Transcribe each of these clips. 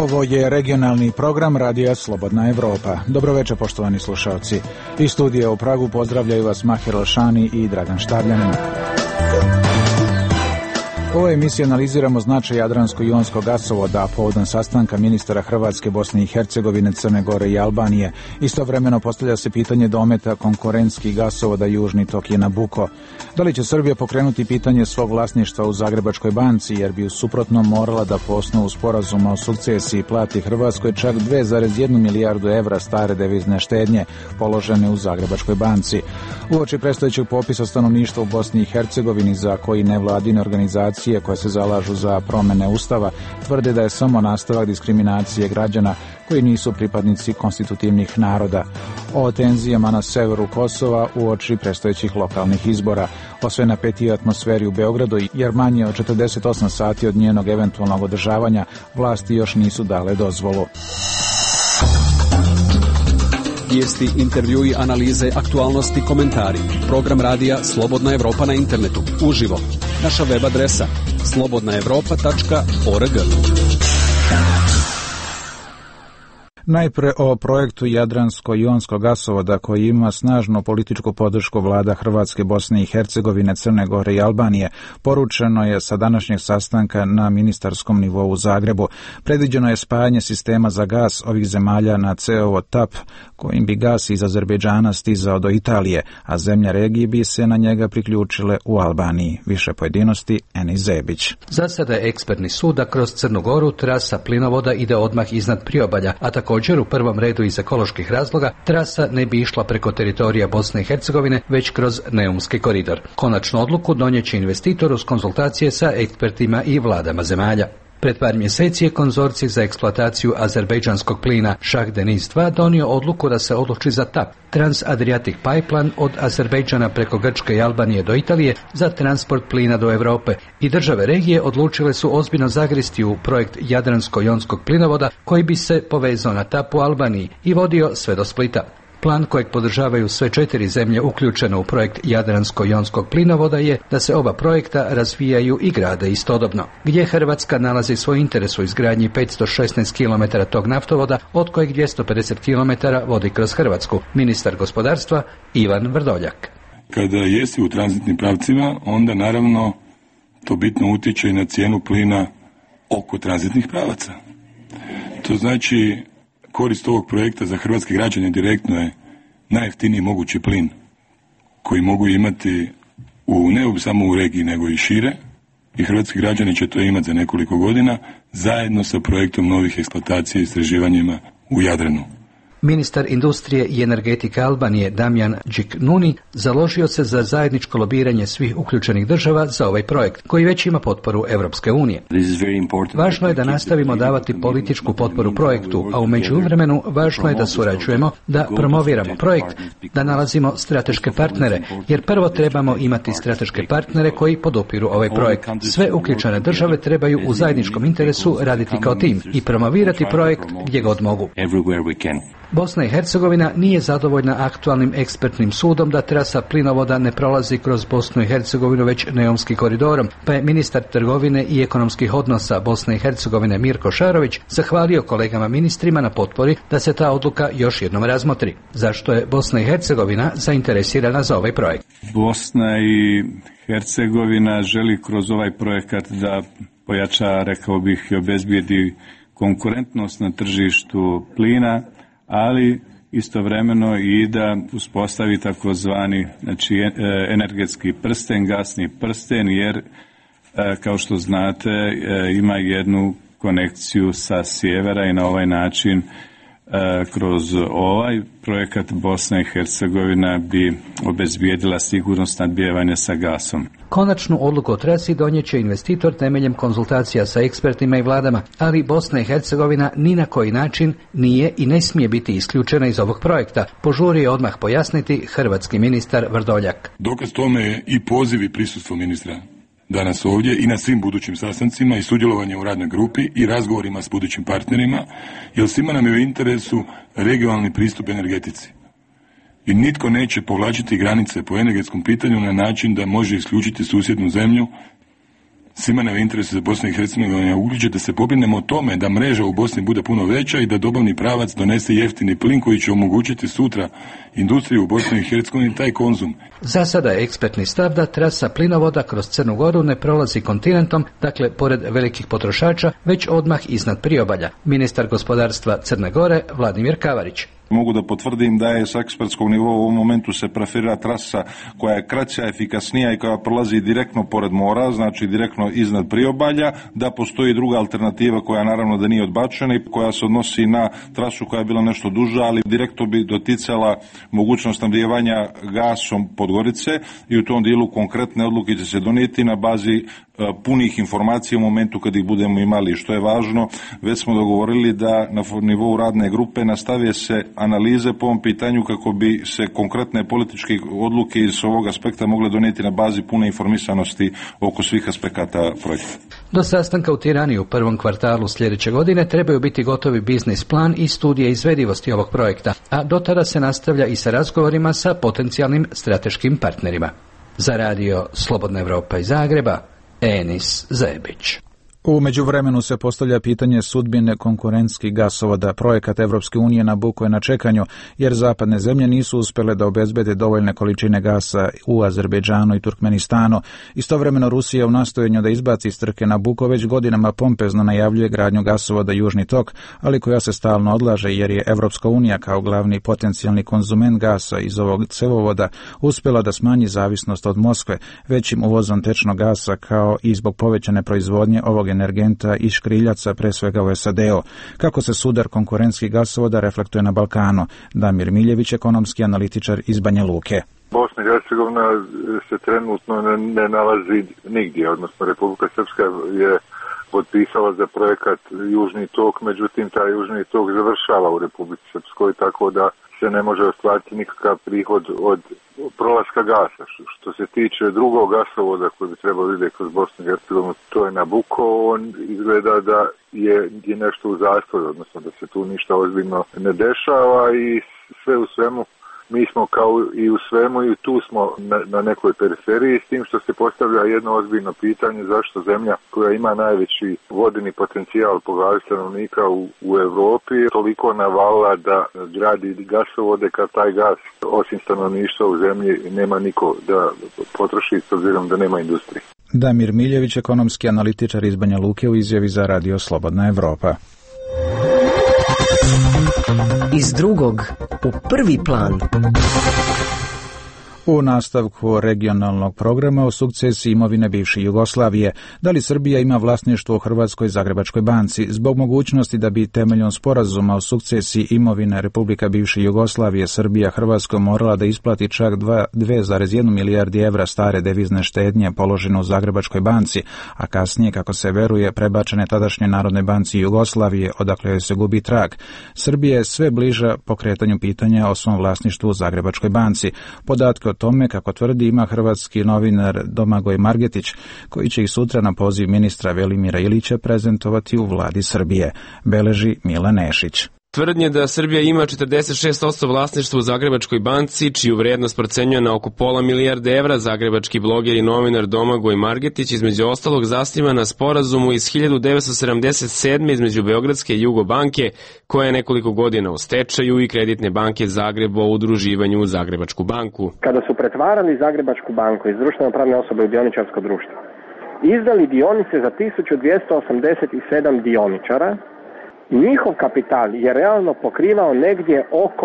Ovo je regionalni program Radija Slobodna Evropa. Dobroveče, poštovani slušalci. Iz studija u Pragu pozdravljaju vas Mahir Alšani i Dragan Štavljanin. U ovoj emisiji analiziramo značaj Jadransko-jonskog gasovoda povodom sastanka ministara Hrvatske, Bosne i Hercegovine, Crne Gore i Albanije. Istovremeno postavlja se pitanje dometa konkurentskih gasovoda Južni tok i Nabuko. Da li će Srbija pokrenuti pitanje svog vlasništva u Zagrebačkoj banci, jer bi u suprotnom morala da po osnovu sporazuma o sukcesiji plati Hrvatskoj čak 2,1 milijardu evra stare devizne štednje položene u Zagrebačkoj banci. Uoči predstojećeg popisa stanovništva u Bosni i Hercegovini, za koji nevladine organizacije koje se zalažu za promene Ustava tvrde da je samo nastavak diskriminacije građana koji nisu pripadnici konstitutivnih naroda. O tenzijama na severu Kosova uoči predstojećih lokalnih izbora, o sve napetijoj atmosferi u Beogradu, jer manje od 48 sati od njenog eventualnog održavanja vlasti još nisu dale dozvolu. Vijesti, intervjui, analize, aktualnosti, komentari. Program radija Slobodna Evropa na internetu. Uživo. Naša web adresa slobodnaevropa.org. Najpre o projektu Jadransko-jonskog gasovoda koji ima snažnu političku podršku vlada Hrvatske, Bosne i Hercegovine, Crne Gore i Albanije. Poručeno je sa današnjeg sastanka na ministarskom nivou u Zagrebu. Predviđeno je spajanje sistema za gas ovih zemalja na cevovod TAP, kojim bi gas iz Azerbejdžana stizao do Italije, a zemlje regije bi se na njega priključile u Albaniji. Više pojedinosti, Eni Zebić. Za sada je ekspertni sud da kroz Crnu Goru trasa plinovoda ide odmah iznad priobalja, a također u prvom redu iz ekoloških razloga trasa ne bi išla preko teritorija Bosne i Hercegovine, već kroz Neumski koridor. Konačnu odluku donijeće investitor uz konzultacije sa ekspertima i vladama zemalja. Pred par mjeseci je konzorcij za eksploataciju azerbejdžanskog plina Shah Deniz 2 donio odluku da se odluči za TAP, Trans-Adriatic Pipeline od Azerbejdžana preko Grčke i Albanije do Italije za transport plina do Europe, i države regije odlučile su ozbiljno zagristi u projekt Jadransko-jonskog plinovoda koji bi se povezao na TAP u Albaniji i vodio sve do Splita. Plan kojeg podržavaju sve 4 zemlje uključene u projekt Jadransko-jonskog plinovoda je da se oba projekta razvijaju i grade istodobno. Gdje Hrvatska nalazi svoj interes u izgradnji 516 km tog naftovoda, od kojeg 250 km vodi kroz Hrvatsku, ministar gospodarstva Ivan Vrdoljak. Kada jesi u tranzitnim pravcima, onda naravno to bitno utječe i na cijenu plina oko tranzitnih pravaca. To znači, korist ovog projekta za hrvatske građane direktno je najjeftiniji mogući plin koji mogu imati ne samo u regiji nego i šire, i hrvatski građani će to imati za nekoliko godina zajedno sa projektom novih eksploatacija i istraživanjima u Jadranu. Ministar industrije i energetike Albanije Damjan Điknuni založio se za zajedničko lobiranje svih uključenih država za ovaj projekt, koji već ima potporu Europske unije. Važno je da nastavimo davati političku potporu projektu, a u međuvremenu važno je da surađujemo, da promoviramo projekt, da nalazimo strateške partnere, jer prvo trebamo imati strateške partnere koji podupiru ovaj projekt. Sve uključene države trebaju u zajedničkom interesu raditi kao tim i promovirati projekt gdje god mogu. Bosna i Hercegovina nije zadovoljna aktualnim ekspertnim sudom da trasa plinovoda ne prolazi kroz Bosnu i Hercegovinu već Neumski koridorom, pa je ministar trgovine i ekonomskih odnosa Bosne i Hercegovine Mirko Šarović zahvalio kolegama ministrima na potpori da se ta odluka još jednom razmotri. Zašto je Bosna i Hercegovina zainteresirana za ovaj projekt? Bosna i Hercegovina želi kroz ovaj projekat da pojača, rekao bih, i obezbijedi konkurentnost na tržištu plina, ali istovremeno i da uspostavi takozvani energetski prsten, gasni prsten, jer kao što znate ima jednu konekciju sa sjevera i na ovaj način kroz ovaj projekat Bosna i Hercegovina bi obezbijedila sigurnost snabdijevanja sa gasom. Konačnu odluku o trasi donijeće investitor temeljem konzultacija sa ekspertima i vladama, ali Bosna i Hercegovina ni na koji način nije i ne smije biti isključena iz ovog projekta, požurio je odmah pojasniti hrvatski ministar Vrdoljak. Dokaz tome je i poziv i prisustvo ministra danas ovdje i na svim budućim sastancima i sudjelovanje u radnoj grupi i razgovorima s budućim partnerima, jer svima nam je u interesu regionalni pristup energetici. I nitko neće povlačiti granice po energetskom pitanju na način da može isključiti susjednu zemlju Svima nam je interes za Bosna i Hercegovina uključe da se pobrinemo o tome da mreža u Bosni bude puno veća i da dobavni pravac donese jeftini plin koji će omogućiti sutra industriju u Bosni i Hercegovini taj konzum. Za sada je ekspertni stav da trasa plinovoda kroz Crnu Goru ne prolazi kontinentom, dakle pored velikih potrošača, već odmah iznad priobalja. Ministar gospodarstva Crne Gore Vladimir Kavarić. Mogu da potvrdim da je s ekspertskog nivoa u ovom momentu se preferira trasa koja je kraća, efikasnija i koja prolazi direktno pored mora, znači direktno iznad priobalja, da postoji druga alternativa koja naravno da nije odbačena i koja se odnosi na trasu koja je bila nešto duža, ali direktno bi doticala mogućnost snabdijevanja gasom Podgorice i u tom dijelu konkretne odluke će se donijeti na bazi punih informacija u momentu kad ih budemo imali. Što je važno, već smo dogovorili da na nivou radne grupe nastave se analize po ovom pitanju kako bi se konkretne političke odluke iz ovog aspekta mogle donijeti na bazi pune informisanosti oko svih aspekata projekta. Do sastanka u Tirani u prvom kvartalu sljedeće godine trebaju biti gotovi biznis plan i studije izvedivosti ovog projekta, a do tada se nastavlja i sa razgovorima sa potencijalnim strateškim partnerima. Za radio Slobodna Evropa iz Zagreba, Enis Zebić. U međuvremenu se postavlja pitanje sudbine konkurentskih gasovoda. Projekat Evropske unije Nabucco je na čekanju, jer zapadne zemlje nisu uspjele da obezbede dovoljne količine gasa u Azerbejdžanu i Turkmenistanu. Istovremeno Rusija u nastojanju da izbaci iz trke Nabucco već godinama pompezno najavljuje gradnju gasovoda Južni tok, ali koja se stalno odlaže jer je Evropska unija kao glavni potencijalni konzument gasa iz ovog cevovoda uspjela da smanji zavisnost od Moskve većim uvozom tečnog gasa, kao i zbog povećane proizvodnje ovog energenta i škriljaca, pre svega u SAD-u. Kako se sudar konkurentskih gasovoda reflektuje na Balkanu? Damir Miljević, ekonomski analitičar iz Banja Luke. Bosna i Hercegovina se trenutno ne nalazi nigdje, odnosno Republika Srpska je potpisala za projekat Južni tok, međutim taj Južni tok završava u Republici Srpskoj, tako da se ne može ostvariti nikakav prihod od prolaska gasa. Što se tiče drugog gasovoda koji bi trebao ide kroz Bosnu i Hercegovinu, to je Nabucco, on izgleda da je nešto u zastoju, odnosno da se tu ništa ozbiljno ne dešava i sve u svemu mi smo kao i u svemu i tu smo na nekoj periferiji, s tim što se postavlja jedno ozbiljno pitanje zašto zemlja koja ima najveći vodeni potencijal po glavi stanovnika u Europi toliko navalila da gradi gasovode kad taj gas osim stanovništva u zemlji nema niko da potroši s obzirom da nema industrije. Damir Miljević, ekonomski analitičar iz Banja Luke, u izjavi za radio Slobodna Evropa. Iz drugog u prvi plan. U nastavku regionalnog programa o sukcesiji imovine bivše Jugoslavije, da li Srbija ima vlasništvo u Hrvatskoj Zagrebačkoj banci, zbog mogućnosti da bi temeljom sporazuma o sukcesiji imovine Republika bivše Jugoslavije Srbija Hrvatskoj morala da isplati čak 2,1 milijardi evra stare devizne štednje položene u Zagrebačkoj banci, a kasnije, kako se veruje, prebačene tadašnjoj Narodnoj banci Jugoslavije, odakle joj se gubi trag. Srbija je sve bliža pokretanju pitanja o svom vlasništvu u Zagrebačkoj banci. Podatke o tome, kako tvrdi, ima hrvatski novinar Domagoj Margetić, koji će ih sutra na poziv ministra Velimira Ilića prezentovati u vladi Srbije, beleži Milan Nešić. Tvrdnje da Srbija ima 46% vlasništva u Zagrebačkoj banci, čiju vrijednost procenjuje na oko pola milijarde evra, zagrebački bloger i novinar Domagoj Margetić između ostalog zasniva na sporazumu iz 1977. između Beogradske i Jugobanke, koja je nekoliko godina u stečaju, i Kreditne banke Zagreb o udruživanju u Zagrebačku banku. Kada su pretvarali Zagrebačku banku iz društveno pravne osobe u dioničarsko društvo, izdali dionice za 1287 dioničara, njihov kapital je realno pokrivao negdje oko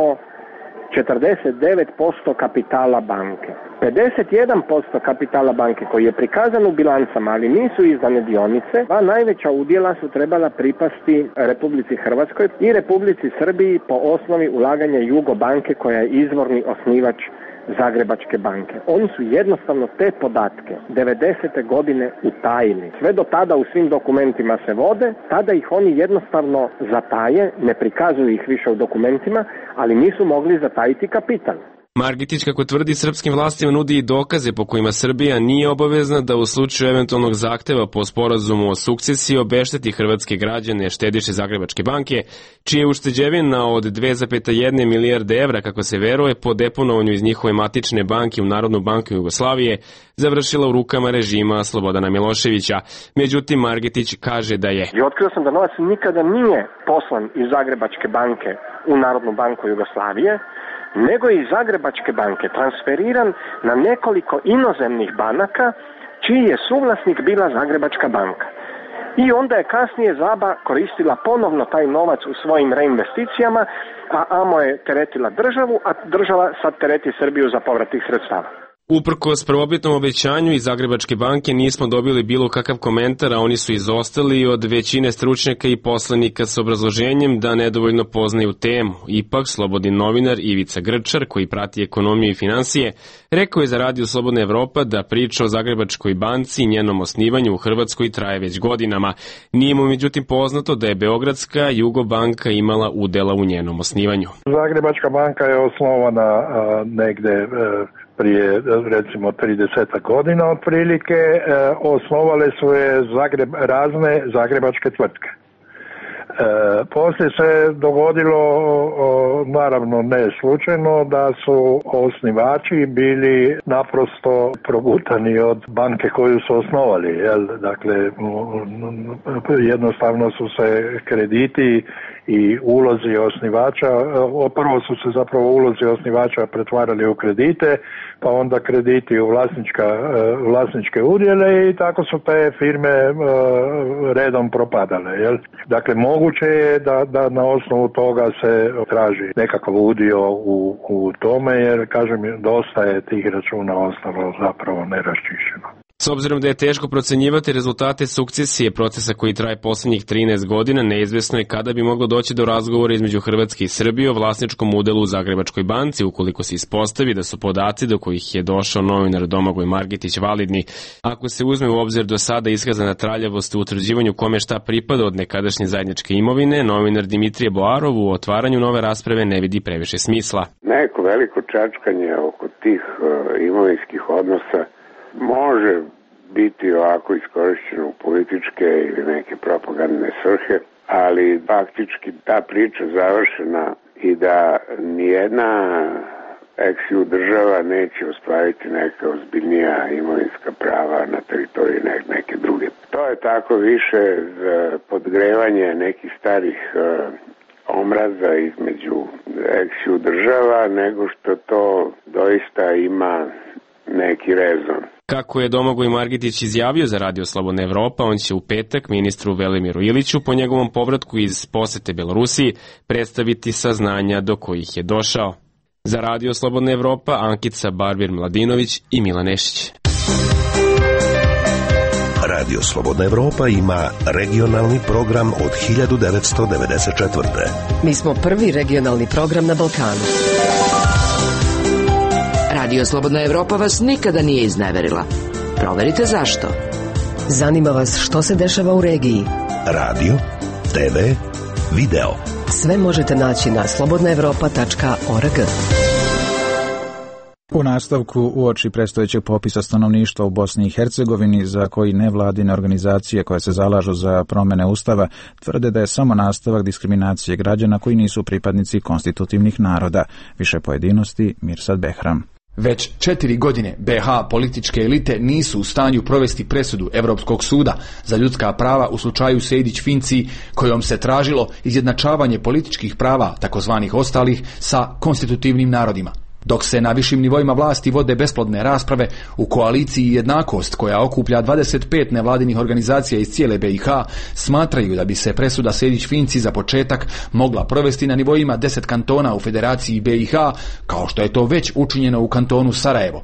49% kapitala banke. 51% kapitala banke koji je prikazan u bilancama, ali nisu izdane dionice, dva najveća udjela su trebala pripasti Republici Hrvatskoj i Republici Srbiji po osnovi ulaganja Jugobanke, koja je izvorni osnivač Zagrebačke banke. Oni su jednostavno te podatke 90. godine utajili. Sve do tada u svim dokumentima se vode, tada ih oni jednostavno zataje, ne prikazuju ih više u dokumentima, ali nisu mogli zatajiti kapital. Margetić, kako tvrdi, srpskim vlastima nudi i dokaze po kojima Srbija nije obavezna da u slučaju eventualnog zahteva po sporazumu o sukcesiji obešteti hrvatske građane štediše Zagrebačke banke, čije ušteđevina od 2,1 milijarde evra, kako se veruje, po deponovanju iz njihove matične banke u Narodnu banku Jugoslavije, završila u rukama režima Slobodana Miloševića. Međutim, Margetić kaže da je. I otkrio sam da novac nikada nije poslan iz Zagrebačke banke u Narodnu banku Jugoslavije, nego je iz Zagrebačke banke transferiran na nekoliko inozemnih banaka, čiji je suvlasnik bila Zagrebačka banka. I onda je kasnije ZABA koristila ponovno taj novac u svojim reinvesticijama, a AMO je teretila državu, a država sad tereti Srbiju za povrat tih sredstava. Uprkos prvobitnom obećanju iz Zagrebačke banke nismo dobili bilo kakav komentar, a oni su izostali od većine stručnjaka i poslanika s obrazloženjem da nedovoljno poznaju temu. Ipak, slobodni novinar Ivica Grčar, koji prati ekonomiju i finansije, rekao je za Radio Slobodna Evropa da priča o Zagrebačkoj banci i njenom osnivanju u Hrvatskoj traje već godinama. Nije mu međutim poznato da je Beogradska Jugobanka imala udela u njenom osnivanju. Zagrebačka banka je osnovana negde prije recimo 30 godina otprilike, osnovale su je razne zagrebačke tvrtke. Poslije se dogodilo, naravno ne slučajno, da su osnivači bili naprosto progutani od banke koju su osnovali. Dakle, jednostavno su se krediti i ulozi osnivača, prvo su se zapravo ulozi osnivača pretvarali u kredite, pa onda krediti u vlasničke udjele i tako su te firme redom propadale. Dakle, moguće je da na osnovu toga se traži nekakav udio u tome, jer kažem, dosta je tih računa ostalo zapravo neraščišćeno. S obzirom da je teško procenjivati rezultate sukcesije procesa koji traje posljednjih 13 godina, neizvesno je kada bi moglo doći do razgovora između Hrvatske i Srbije o vlasničkom udelu u Zagrebačkoj banci, ukoliko se ispostavi da su podaci do kojih je došao novinar Domagoj Margetić validni. Ako se uzme u obzir do sada iskazana traljavost u utvrđivanju kome šta pripada od nekadašnje zajedničke imovine, novinar Dimitrije Boarov u otvaranju nove rasprave ne vidi previše smisla. Neko veliko čačkanje oko tih imovinskih odnosa može biti ovako iskorišćeno u političke ili neke propagandne svrhe, ali faktički ta priča završena i da nijedna ex-ju država neće ostvariti neka ozbiljnija imovinska prava na teritoriji neke druge. To je tako više za podgrevanje nekih starih omraza između ex-ju država, nego što to doista ima neki rezon. Kako je Domagoj Margetić izjavio za Radio Slobodna Evropa, on će u petak ministru Velimiru Iliću po njegovom povratku iz posete Belorusiji predstaviti saznanja do kojih je došao. Za Radio Slobodna Evropa, Ankica Barbir-Mladinović i Milan Nešić. Radio Slobodna Evropa ima regionalni program od 1994. Mi smo prvi regionalni program na Balkanu. Radio Slobodna Evropa vas nikada nije izneverila. Proverite zašto. Zanima vas što se dešava u regiji. Radio, TV, video. Sve možete naći na slobodnaevropa.org. U nastavku uoči predstojećeg popisa stanovništva u Bosni i Hercegovini, za koji nevladine organizacije koje se zalažu za promjene ustava tvrde da je samo nastavak diskriminacije građana koji nisu pripadnici konstitutivnih naroda. Više pojedinosti, Mirsad Behram. Već 4 godine BiH političke elite nisu u stanju provesti presudu Europskog suda za ljudska prava u slučaju Sejdić-Finci, kojom se tražilo izjednačavanje političkih prava takozvanih ostalih sa konstitutivnim narodima. Dok se na višim nivoima vlasti vode besplodne rasprave, u koaliciji Jednakost, koja okuplja 25 nevladinih organizacija iz cijele BiH, smatraju da bi se presuda Sejdić-Finci za početak mogla provesti na nivoima 10 kantona u Federaciji BiH, kao što je to već učinjeno u kantonu Sarajevo.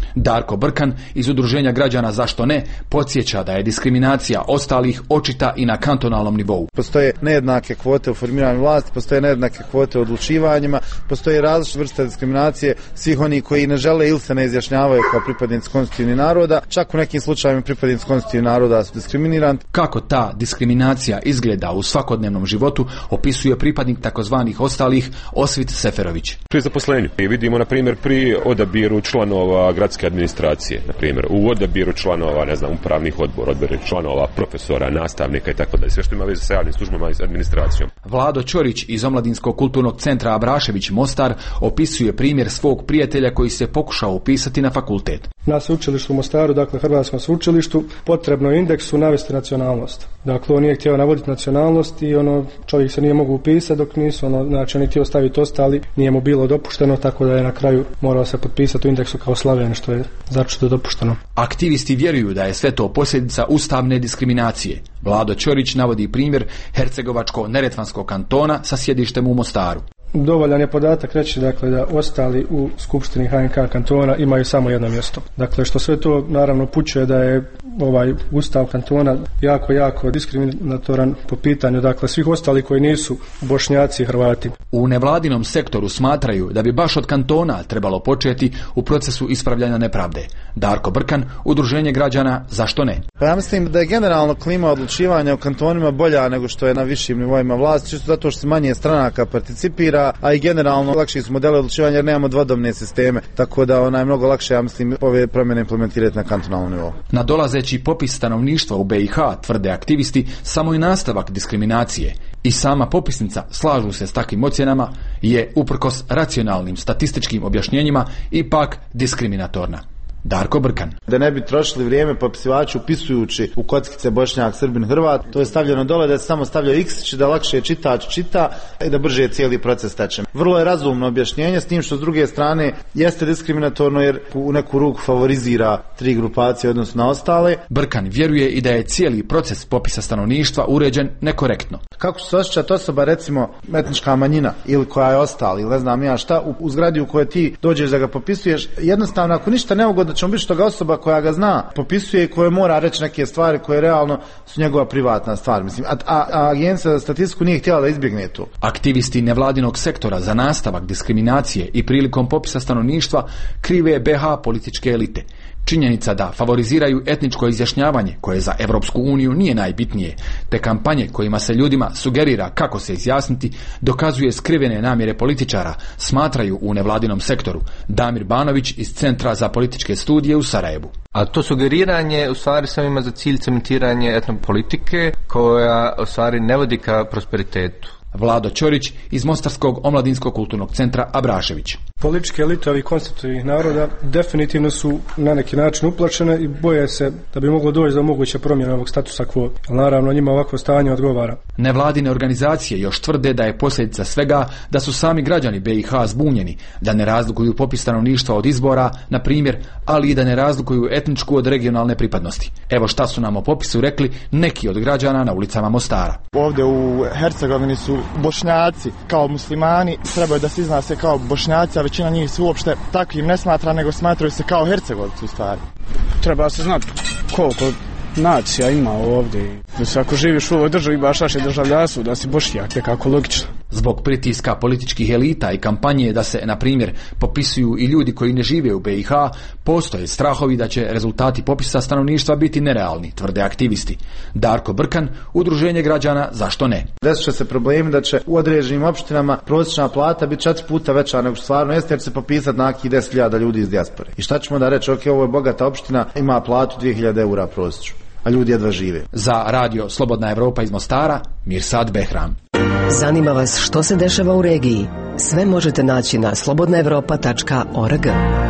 Darko Brkan iz Udruženja građana Zašto ne podsjeća da je diskriminacija ostalih očita i na kantonalnom nivou. Postoje nejednake kvote u formiranju vlasti, postoje nejednake kvote u odlučivanjima, postoje različite vrste diskriminacije svih onih koji ne žele ili se ne izjašnjavaju kao pripadnici konstitutivnih naroda, čak u nekim slučajevima pripadnici konstitutivnih naroda su diskriminirani. Kako ta diskriminacija izgleda u svakodnevnom životu opisuje pripadnik takozvanih ostalih Osvit Seferović. Pri zaposlenju vidimo, na primjer, pri odabiru članova gradske administracije, na primjer, u odabiru članova, upravnih odbora, članova, profesora, nastavnika i tako dalje, sve što ima veze sa javnim službama i s administracijom. Vlado Ćorić iz Omladinskog kulturnog centra Abrašević Mostar opisuje primjer svog prijatelja koji se pokušao upisati na fakultet. Na sveučilištu u Mostaru, dakle Hrvatskom sveučilištu, potrebno je indeksu navesti nacionalnost. Dakle, on nije htio navoditi nacionalnost i čovjek se nije mogao upisati dok nisu, znači on je htio staviti ostali, nije mu bilo dopušteno, tako da je na kraju morao se potpisati u indeksu kao Slaven, što je začudo dopušteno. Aktivisti vjeruju da je sve to posljedica ustavne diskriminacije. Vlado Ćorić navodi primjer Hercegovačko-Neretvanskog kantona sa sjedištem u Mostaru. Dovoljan je podatak reći, dakle, da ostali u Skupštini HNK kantona imaju samo jedno mjesto. Dakle, što sve to naravno upućuje da je ovaj ustav kantona jako diskriminatoran po pitanju, dakle, svih ostali koji nisu Bošnjaci i Hrvati. U nevladinom sektoru smatraju da bi baš od kantona trebalo početi u procesu ispravljanja nepravde. Darko Brkan, Udruženje građana Zašto ne? Pa ja mislim da je generalno klima odlučivanja u kantonima bolja nego što je na višim nivoima vlasti, čisto zato što se manje stranaka participira, a i generalno lakši su modele odlučivanja jer nemamo dvodomne sisteme, tako da je mnogo lakše, ja mislim, ove promjene implementirati na kantonalnom nivou. Nadolazeći popis stanovništva u BiH, tvrde aktivisti, samo je nastavak diskriminacije. I sama popisnica, slažu se s takvim ocjenama, je uprkos racionalnim statističkim objašnjenjima ipak diskriminatorna. Darko Brkan. Da ne bi trošili vrijeme popisivači upisujući u kockice Bošnjak, Srbin, Hrvat, to je stavljeno dole da se samo stavlja x, da lakše čitač čita i da brže cijeli proces teče. Vrlo je razumno objašnjenje, s tim što s druge strane jeste diskriminatorno jer u neku ruku favorizira tri grupacije odnosno na ostale. Brkan vjeruje i da je cijeli proces popisa stanovništva uređen nekorektno. Kako će se osjećati osoba, recimo etnička manjina ili koja je ostala ili ne znam ja šta, u zgradi u kojoj ti dođeš da ga popisuješ, jednostavno ako ništa neugodno da ćemo biti što ga osoba koja ga zna popisuje i koja mora reći neke stvari koje realno su njegova privatna stvar. Mislim, a Agencija za statistiku nije htjela da izbjegne to. Aktivisti nevladinog sektora za nastavak diskriminacije i prilikom popisa stanovništva krive BH političke elite. Činjenica da favoriziraju etničko izjašnjavanje, koje za Europsku uniju nije najbitnije, te kampanje kojima se ljudima sugerira kako se izjasniti, dokazuje skrivene namjere političara, smatraju u nevladinom sektoru. Damir Banović iz Centra za političke studije u Sarajevu. A to sugeriranje u stvari samo ima za cilj cementiranje etnopolitike koja u stvari ne vodi ka prosperitetu. Vlado Ćorić iz Mostarskog omladinskog kulturnog centra Abrašević. Političke elite ovih konstitutivnih naroda definitivno su na neki način uplašene i boje se da bi moglo doći do moguće promjene ovog statusa quo. Naravno, njima ovakvo stanje odgovara. Nevladine organizacije još tvrde da je posljedica svega da su sami građani BiH zbunjeni, da ne razlikuju popis stanovništva od izbora, na primjer, ali i da ne razlikuju etničku od regionalne pripadnosti. Evo šta su nam o popisu rekli neki od građana na ulicama Mostara. Ovdje u Hercegovini su Bošnjaci kao muslimani, trebaju da se iznose kao Bošnjaci, a većina njih se uopšte takvim ne smatra, nego smatraju se kao Hercegovci u stvari. Treba se znati koliko nacija ima ovdje. Znači, ako živiš u ovoj državi, baš naše državljanstvo, da si Bošnjak, nekako logično. Zbog pritiska političkih elita i kampanje da se, na primjer, popisuju i ljudi koji ne žive u BiH, postoje strahovi da će rezultati popisa stanovništva biti nerealni, tvrde aktivisti. Darko Brkan, Udruženje građana Zašto ne? Desit će se problemi da će u određenim opštinama prosječna plata biti 4 puta veća nego što stvarno jeste, jer će se popisati nakih 10.000 ljudi iz dijaspore. I šta ćemo da reći, ok, ovo je bogata opština, ima platu 2.000 eura prosječnu, a ljudi jedva žive. Za radio Slobodna Evropa iz Mostara, Mirsad Behram. Zanima vas što se dešava u regiji? Sve možete naći na slobodnaevropa.org.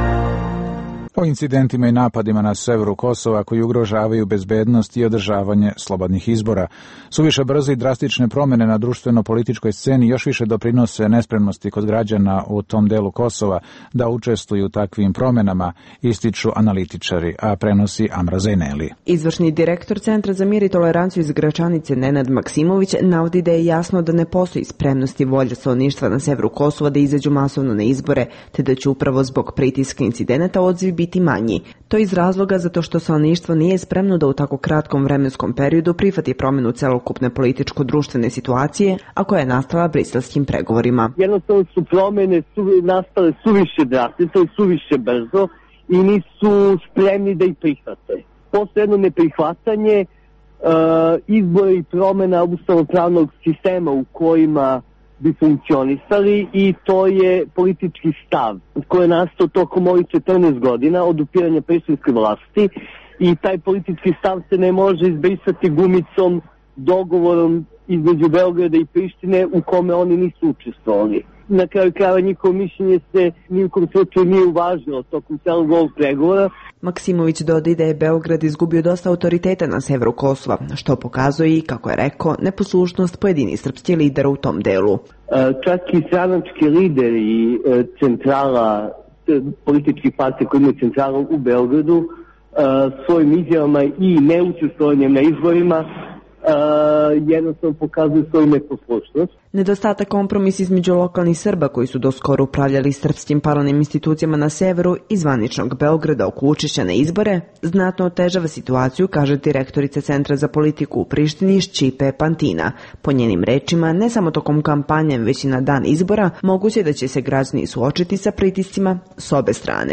O incidentima i napadima na severu Kosova koji ugrožavaju bezbednost i održavanje slobodnih izbora. Suviše brze i drastične promjene na društveno-političkoj sceni još više doprinose nespremnosti kod građana u tom delu Kosova da učestvuju u takvim promjenama, ističu analitičari, a prenosi Amra Zajneli. Izvršni direktor Centra za mir i toleranciju iz Gračanice Nenad Maksimović navodi da je jasno da ne postoji spremnost i volja stanovništva na severu Kosova da izađu masovno na izbore, te da će upravo zbog pritiska incidenata odziv biti biti manji. To iz razloga zato što stanovništvo nije spremno da u tako kratkom vremenskom periodu prihvati promjenu celokupne političko-društvene situacije, a koja je nastala briselskim pregovorima. Jednostavno su promjene nastale suviše drastično i suviše brzo i nisu spremni da ih prihvate. Postoje jedno neprihvatanje izbora i promjena ustavno-pravnog sistema u kojima bi funkcionisali i to je politički stav koji je nastao tokom ovih 14 godina od upiranja prištinske vlasti i taj politički stav se ne može izbrisati gumicom, dogovorom između Beograda i Prištine u kome oni nisu učestvovali. Na kraju krajeva njihovo mišljenje se ni u kom slučaju nije uvažilo tokom celog ovog pregovora. Maksimović dodaje da je Beograd izgubio dosta autoriteta na severu Kosova, što pokazuje i, kako je rekao, neposlušnost pojedinih srpskih lidera u tom delu. Čak i stranački lideri i centrala, politički partije koji imaju centralu u Beogradu, svojim izjavama i neučestvovanjem na izborima jednostavno pokazuju svoju neposlušnost. Nedostatak kompromis između lokalnih Srba koji su doskoro upravljali srpskim paralelnim institucijama na severu i zvaničnog Beograda oko učešća na izbore znatno otežava situaciju, kaže direktorica Centra za politiku u Prištini Šćipe Pantina. Po njenim rečima, ne samo tokom kampanje, već i na dan izbora, moguće da će se građani suočiti sa pritiscima s obe strane.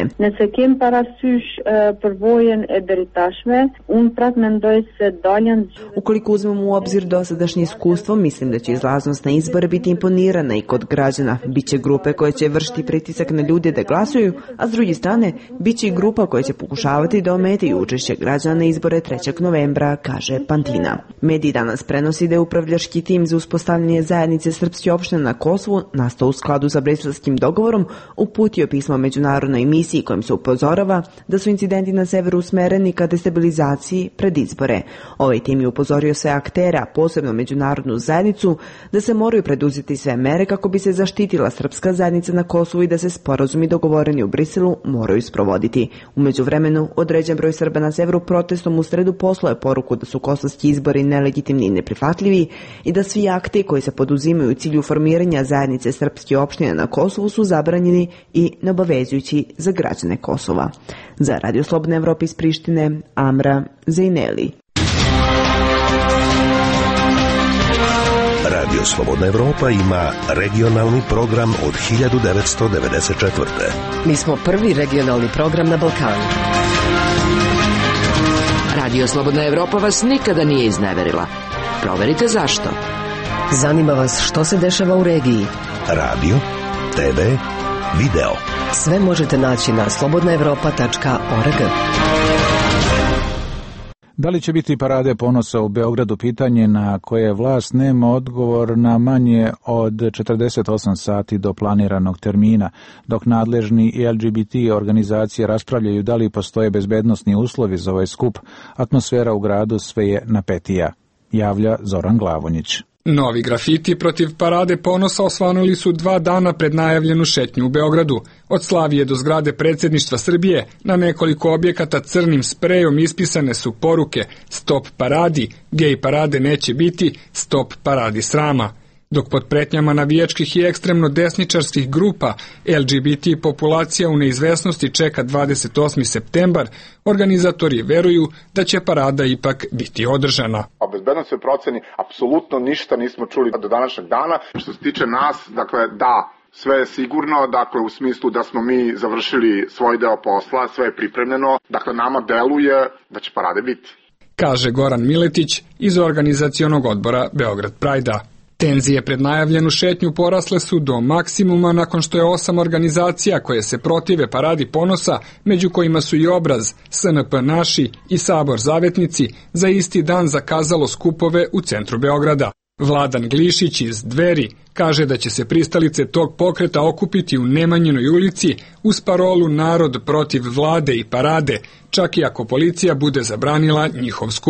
Ukoliko uzmemo u obzir dosadašnje iskustvo, mislim da će izlaznost na izbore biti imponirana i kod građana. Biće grupe koje će vršiti pritisak na ljude da glasuju, a s druge strane, biće i grupa koja će pokušavati da ometaju učešće građana na izbore 3. novembra, kaže Pantina. Mediji danas prenosi da je upravljački tim za uspostavljanje zajednice srpske opštine na Kosovu, nastao u skladu sa briselskim dogovorom, uputio pismo međunarodnoj misiji kojim se upozorava da su incidenti na severu usmereni ka destabilizaciji pred izbore. Ovaj tim je upozorio sve aktere, a posebno međunarodnu zajednicu, da se moraju preduzeti sve mere kako bi se zaštitila srpska zajednica na Kosovu i da se sporazumi dogovoreni u Briselu moraju sprovoditi. U međuvremenu, određen broj Srba na severu protestom u sredu poslao je poruku da su kosovski izbori nelegitimni i neprihvatljivi i da svi akti koji se poduzimaju u cilju formiranja zajednice srpske opštine na Kosovu su zabranjeni i neobavezujući za građane Kosova. Za Radio Slobodne Evrope iz Prištine, Amra Zejneli. Radio Slobodna Evropa ima regionalni program od 1994. Mi smo prvi regionalni program na Balkanu. Radio Slobodna Evropa vas nikada nije izneverila. Proverite zašto. Zanima vas što se dešava u regiji. Radio, TV, video. Sve možete naći na slobodnaevropa.org. Da li će biti parade ponosa u Beogradu, pitanje na koje vlast nema odgovor na manje od 48 sati do planiranog termina, dok nadležni i LGBT organizacije raspravljaju da li postoje bezbednosni uslovi za ovaj skup. Atmosfera u gradu sve je napetija, javlja Zoran Glavonjić. Novi grafiti protiv parade ponosa osvanuli su 2 dana pred najavljenu šetnju u Beogradu. Od Slavije do zgrade predsjedništva Srbije na nekoliko objekata crnim sprejom ispisane su poruke Stop paradi, gej parade neće biti, stop paradi srama. Dok pod pretnjama navijačkih i ekstremno desničarskih grupa LGBT populacija u neizvesnosti čeka 28. septembar, organizatori veruju da će parada ipak biti održana. O bezbednosnoj proceni apsolutno ništa nismo čuli do današnjeg dana. Što se tiče nas, dakle da, sve je sigurno, dakle u smislu da smo mi završili svoj deo posla, sve je pripremljeno, dakle nama deluje da će parade biti. Kaže Goran Miletić iz organizacionog odbora Beograd Prajda. Tenzije pred najavljenu šetnju porasle su do maksimuma nakon što je 8 organizacija koje se protive paradi ponosa, među kojima su i Obraz, SNP Naši i Sabor Zavetnici, za isti dan zakazalo skupove u centru Beograda. Vladan Glišić iz Dveri kaže da će se pristalice tog pokreta okupiti u Nemanjinoj ulici uz parolu Narod protiv vlade i parade, čak i ako policija bude zabranila njihov skup.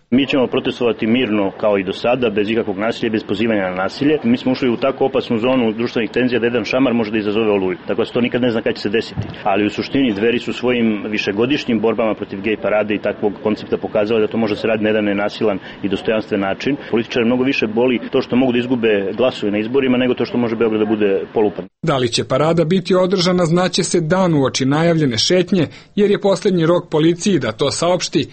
Mi ćemo protestovati mirno kao i do sada, bez ikakvog nasilja, bez pozivanja na nasilje. Mi smo ušli u tako opasnu zonu društvenih tenzija da jedan šamar može da izazove oluju. Tako da se to nikad ne zna kada će se desiti. Ali u suštini Dveri su svojim višegodišnjim borbama protiv gej parade i takvog koncepta pokazali da to može se raditi na jedan nenasilan i dostojanstven način. Političare mnogo više boli to što mogu da izgube glasove na izborima nego to što može Beograd da bude polupan. Da li će parada biti održana znaće se dan uoči najavljene šetnje, jer je posljednji rok policiji da to saopšti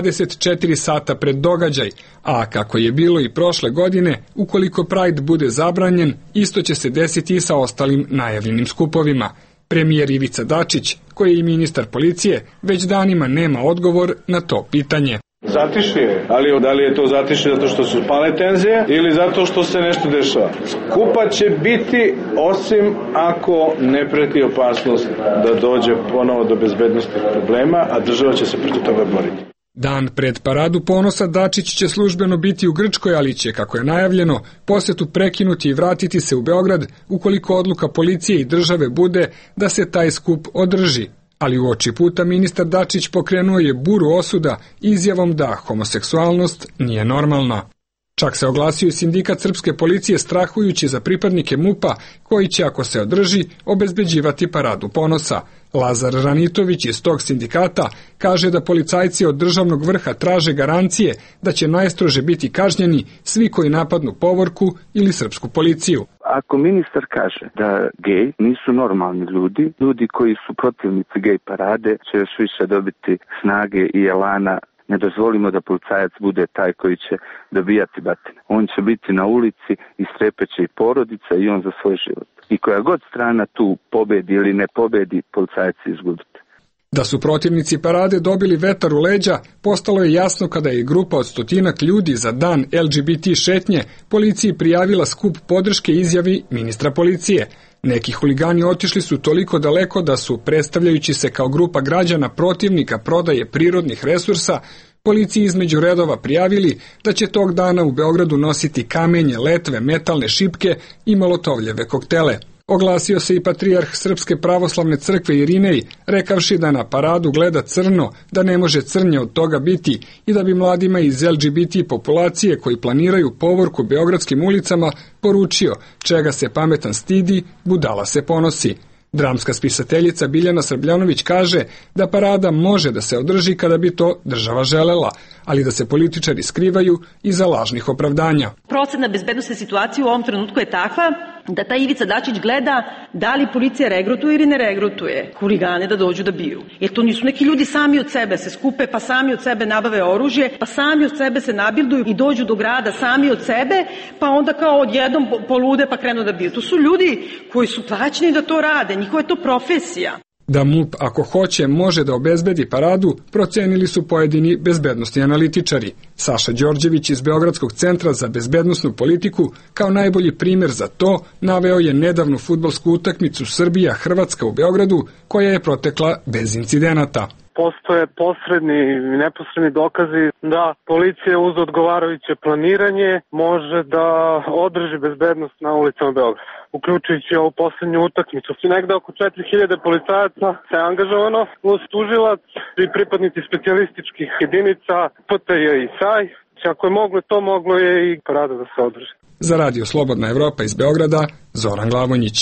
24 sata pred događaj, a kako je bilo i prošle godine, ukoliko Pride bude zabranjen, isto će se desiti i sa ostalim najavljenim skupovima. Premijer Ivica Dačić, koji je i ministar policije, već danima nema odgovor na to pitanje. Zatišje, ali da li je to zatišje zato što su pale tenzije ili zato što se nešto dešava? Skupa će biti osim ako ne preti opasnost da dođe ponovo do bezbednostnih problema, a država će se protiv toga boriti. Dan pred Paradu ponosa Dačić će službeno biti u Grčkoj, ali će, kako je najavljeno, posetu prekinuti i vratiti se u Beograd ukoliko odluka policije i države bude da se taj skup održi. Ali uoči puta ministar Dačić pokrenuo je buru osuda izjavom da homoseksualnost nije normalna. Čak se oglasio i sindikat srpske policije strahujući za pripadnike MUP-a koji će, ako se održi, obezbeđivati Paradu ponosa. Lazar Ranitović iz tog sindikata kaže da policajci od državnog vrha traže garancije da će najstrože biti kažnjeni svi koji napadnu povorku ili srpsku policiju. Ako ministar kaže da gej nisu normalni ljudi, ljudi koji su protivnici gej parade će još više dobiti snage i elana. Ne dozvolimo da policajac bude taj koji će dobijati batine. On će biti na ulici i strepeće i porodica i on za svoj život. I koja god strana tu pobedi ili ne pobedi, policajac izgubiti. Da su protivnici parade dobili vetar u leđa, postalo je jasno kada je grupa od 100 ljudi za dan LGBT šetnje policiji prijavila skup podrške izjavi ministra policije. Neki huligani otišli su toliko daleko da su, predstavljajući se kao grupa građana protivnika prodaje prirodnih resursa, policiji između redova prijavili da će tog dana u Beogradu nositi kamenje, letve, metalne šipke i molotovljeve koktele. Oglasio se i patrijarh Srpske pravoslavne crkve Irinej, rekavši da na paradu gleda crno, da ne može crnje od toga biti i da bi mladima iz LGBT populacije koji planiraju povorku beogradskim ulicama poručio čega se pametan stidi, budala se ponosi. Dramska spisateljica Biljana Srbljanović kaže da parada može da se održi kada bi to država želela, ali da se političari skrivaju iza lažnih opravdanja. Procena bezbednosne situacije u ovom trenutku je takva da taj Ivica Dačić gleda da li policija regrutuje ili ne regrutuje huligane da dođu da biju. Jer to nisu neki ljudi sami od sebe se skupe, pa sami od sebe nabave oružje, pa sami od sebe se nabilduju i dođu do grada sami od sebe, pa onda kao odjednom polude pa krenu da biju. To su ljudi koji su plaćeni da to rade, njihova je to profesija. Da MUP, ako hoće, može da obezbedi paradu, procenili su pojedini bezbednosni analitičari. Saša Đorđević iz Beogradskog centra za bezbednosnu politiku kao najbolji primjer za to naveo je nedavnu fudbalsku utakmicu Srbija-Hrvatska u Beogradu, koja je protekla bez incidenata. Postoje posredni i neposredni dokazi da policija uz odgovarajuće planiranje može da održi bezbednost na ulicama Beograda, uključujući ovu poslednju utakmicu. Negde oko 4000 policajaca se angažovano, uz tužilac i pripadnici specijalističkih jedinica PTJ i SAJ. Ako je moglo to, moglo je i parada da se održi. Za Radio Slobodna Evropa iz Beograda, Zoran Glavonjić.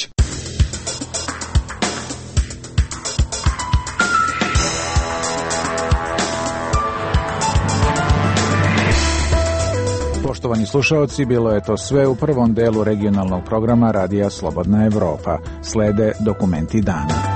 Poštovani slušaoci, bilo je to sve u prvom delu regionalnog programa Radija Slobodna Evropa. Slede dokumenti dana.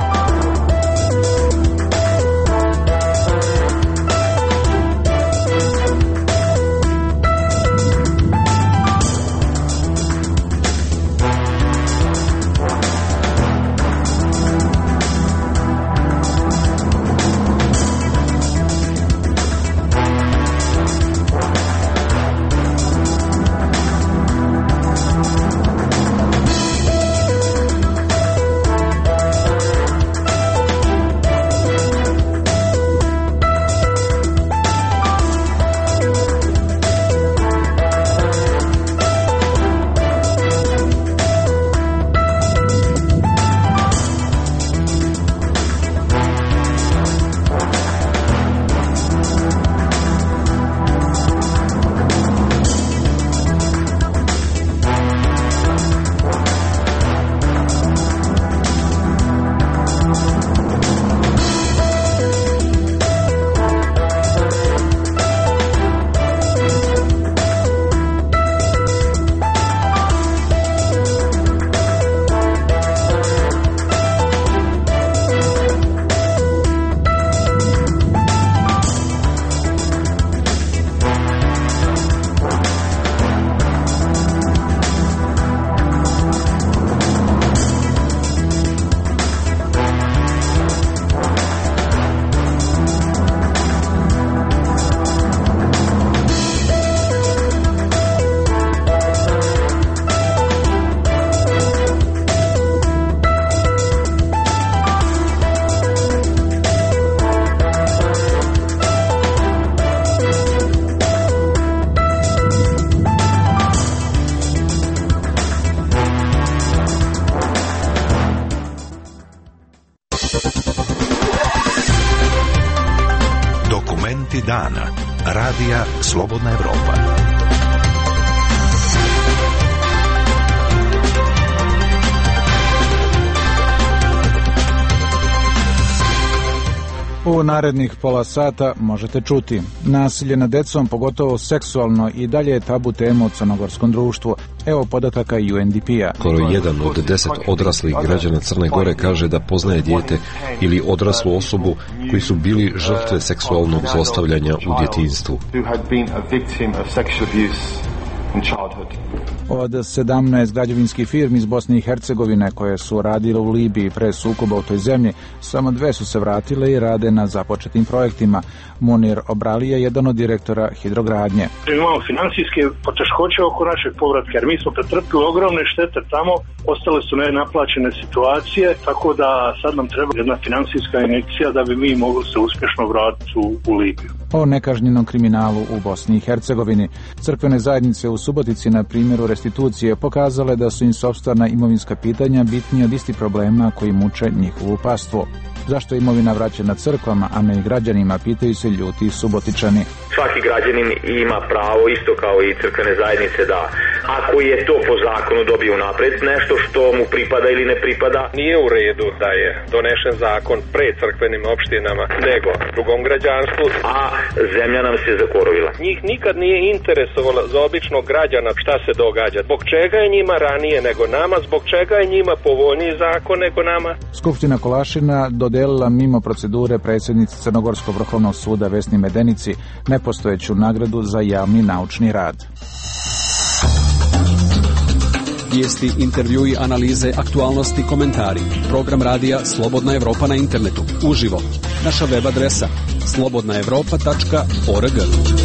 Dokumenti dana. Radija Slobodna Evropa. U narednih pola sata možete čuti: nasilje nad decom, pogotovo seksualno, i dalje je tabu tema u crnogorskom društvu. Evo podataka UNDP-a. Skoro 1 od 10 odraslih građana Crne Gore kaže da poznaje dijete ili odraslu osobu koji su bili žrtve seksualnog zlostavljanja u djetinjstvu. Od 17 građevinskih firmi iz Bosne i Hercegovine koje su radile u Libiji pre sukoba u toj zemlji, samo 2 su se vratile i rade na započetim projektima. Munir Obrali je jedan od direktora hidrogradnje. Imamo finansijske poteškoće oko našeg povratka, jer mi smo pretrpili ogromne štete tamo, ostale su nenaplaćene situacije, tako da sad nam treba jedna finansijska injekcija da bi mi mogli se uspješno vratiti u Libiju. O nekažnjenom kriminalu u Bosni i Hercegovini. Crkvene zajednice u Subotici na primjeru restitucije pokazale da su im sopstvena imovinska pitanja bitnija od istih problema koji muče njihovu pastvu. Zašto je imovina vraćena crkvama, a ne i građanima, pitaju se ljuti Subotičani. Svaki građanin ima pravo, isto kao i crkvene zajednice, da ako je to po zakonu dobio unapred nešto što mu pripada ili ne pripada. Nije u redu da je donešen zakon pred crkvenim opštinama nego drugom građanstvu, a zemlja nam se zakorovila. Njih nikad nije interesovalo za običnog građana šta se događa. Zbog čega je njima ranije nego nama, zbog čega je njima povoljniji zakon nego nama. Skupština Kolašina dodelila mimo procedure predsjednici Crnogorskog vrhovnog suda Vesni Medenici nepostojeću nagradu za javni naučni rad. Vijesti, intervjui, analize, aktualnosti, komentari. Program radija Slobodna Evropa na internetu. Uživo. Naša web adresa slobodnaevropa.org.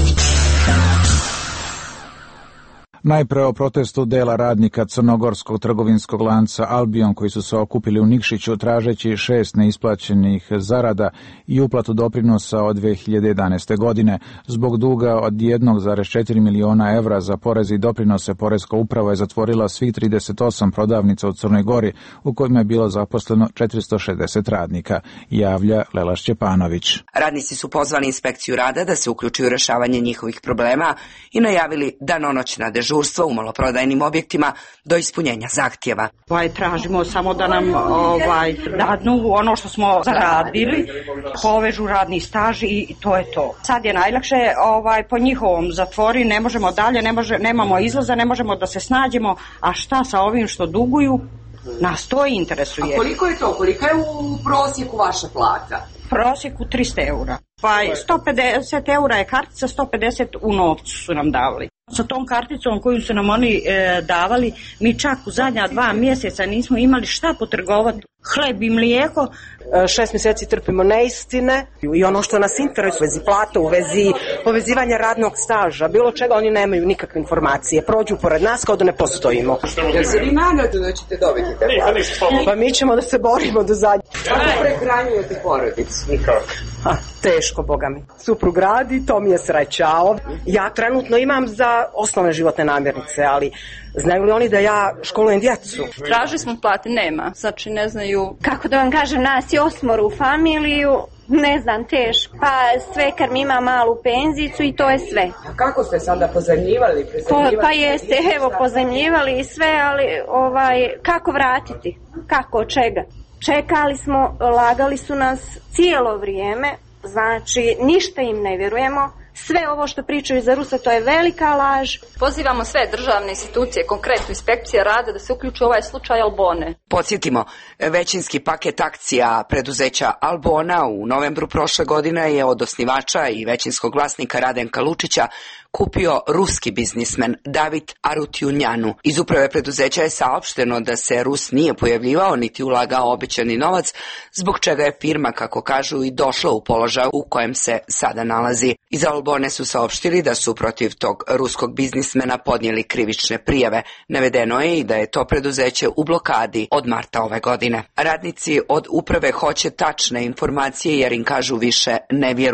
Najpre o protestu dela radnika crnogorskog trgovinskog lanca Albion koji su se okupili u Nikšiću tražeći 6 neisplaćenih zarada i uplatu doprinosa od 2011. godine. Zbog duga od 1,4 miliona evra za poreze i doprinose, Poreska uprava je zatvorila svih 38 prodavnica u Crnoj Gori u kojima je bilo zaposleno 460 radnika, javlja Lela Šćepanović. Radnici su pozvali inspekciju rada da se uključi u rešavanje njihovih problema i najavili danonoćna dežurstva u maloprodajnim objektima do ispunjenja zahtjeva. Tražimo samo da nam dadnu ono što smo zaradili, povežu radni staž i to je to. Sad je najlakše po njihovom zatvori, ne možemo dalje, nemamo izlaza, ne možemo da se snađemo, a šta sa ovim što duguju, nas to interesuje. A koliko je to? Kolika je u prosjeku vaša plata? Prosjeku 300 eura. 150 eura je kartica, 150 u novcu su nam davali. Sa tom karticom koju su nam oni davali, mi čak u zadnja 2 mjeseca nismo imali šta potrgovati. Hleb i mlijeko. 6 mjeseci trpimo neistine i ono što nas interesuje u vezi plata, u vezi povezivanja radnog staža, bilo čega, oni nemaju nikakve informacije. Prođu pored nas kao da ne postojimo. Jel se vi nadate da ćete dobiti te plate? Pa mi ćemo da se borimo do zadnje. Kako prehranjujete porodicu? Nikako. Teško, boga mi. Suprug radi, to mi je sreća. Ja trenutno imam za osnovne životne namirnice, ali znaju li oni da ja školujem djecu? Tražili smo plate, nema. Znači ne znaju, kako da vam kažem, nas je 8 u familiju, ne znam, teško. Pa svekar mi ima malu penzicu i to je sve. A kako ste sada pozajmljivali? Pa jeste, evo, pozajmljivali i sve, ali kako vratiti? Kako, od čega? Čekali smo, lagali su nas cijelo vrijeme, znači ništa im ne vjerujemo. Sve ovo što pričaju za Rusa, to je velika laž. Pozivamo sve državne institucije, konkretno inspekcija rada, da se uključi u ovaj slučaj Albone. Podsjetimo, većinski paket akcija preduzeća Albona u novembru prošle godine je od osnivača i većinskog vlasnika Radenka Lučića kupio ruski biznismen David Arutjunjanu. Iz uprave preduzeća je saopšteno da se Rus nije pojavljivao niti ulagao obećani novac, zbog čega je firma, kako kažu, i došla u položaj u kojem se sada nalazi. Iz Albone su saopštili da su protiv tog ruskog biznismena podnijeli krivične prijave. Navedeno je i da je to preduzeće u blokadi od marta ove godine. Radnici od uprave hoće tačne informacije jer im kažu više ne vjeruju.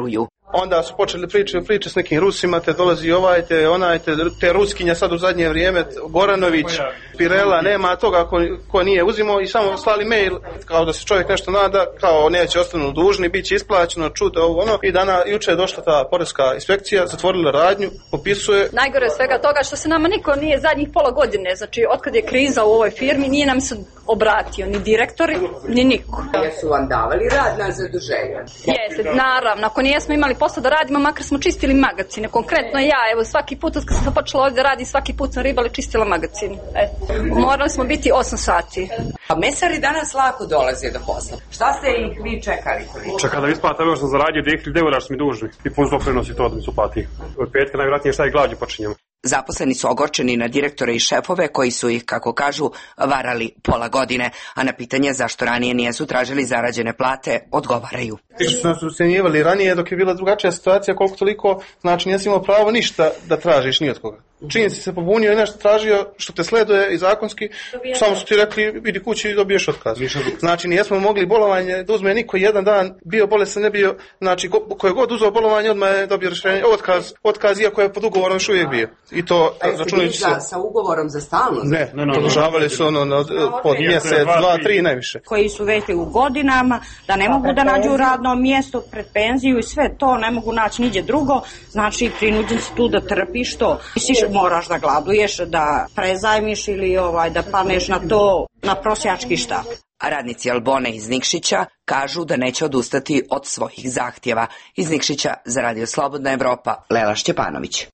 Onda su počeli priče s nekim Rusima, te dolazi ovaj, te onaj, te Ruskinja sad u zadnje vrijeme, Goranović, Pirela, nema toga ko nije uzimao i samo slali mail kao da se čovjek nešto nada, kao neće ostanu dužni, bit će isplaćeno, čute ovo ono. I juče je došla ta poreska inspekcija, zatvorila radnju, popisuje. Najgore svega toga što se nama niko nije zadnjih pola godine, znači otkad je kriza u ovoj firmi, nije nam se obratio ni direktori, ni niko. Jesu vam davali rad na zaduženja? Jeste, naravno, ako nijesmo imali posao da radimo, makar smo čistili magacine. Konkretno ja, evo, svaki put kad sam počela ovdje da radi, svaki put sam ribala čistila magacin. Morali smo biti 8 sati. A mesari danas lako dolaze do posla. Šta ste ih vi čekali? Čeka da isplata, evo što sam zaradio 1000 eura što mi dužni i plus doprinosi to da mi su plati. Od petka najvjerojatnije šta i glađu počinjemo. Zaposleni su ogorčeni na direktore i šefove koji su ih, kako kažu, varali pola godine, a na pitanje zašto ranije nijesu tražili zarađene plate, odgovaraju. Su nas ucenjivali ranije dok je bila drugačija situacija, koliko toliko, znači nisi imao pravo ništa da tražiš ni od koga. Čim si se pobunio i nešto tražio što te sleduje i zakonski, samo su ti rekli idi kući i dobiješ otkaz. Znači nijesmo mogli bolovanje da uzme niko jedan dan, bio bolestan, ne bio, znači ko je god uzeo bolovanje odmah je dobio rješenje, otkaz iako je pod ugovorom još uvijek bio. I to računajući se sa ugovorom za stalnost? Ne, podržavali su pod mjesec, 2, 3 najviše. Koji su već u godinama, da ne mogu da nađu radno mjesto pred penziju i sve to, ne mogu naći niđe drugo, znači prinuđen si tu da trpiš to. Misliš, moraš da gladuješ, da prezajmiš ili da paneš na to, na prosjački štap. A radnici Albone iz Nikšića kažu da neće odustati od svojih zahtjeva. Iz Nikšića za Radio Slobodna Evropa, Lela Šćepanović.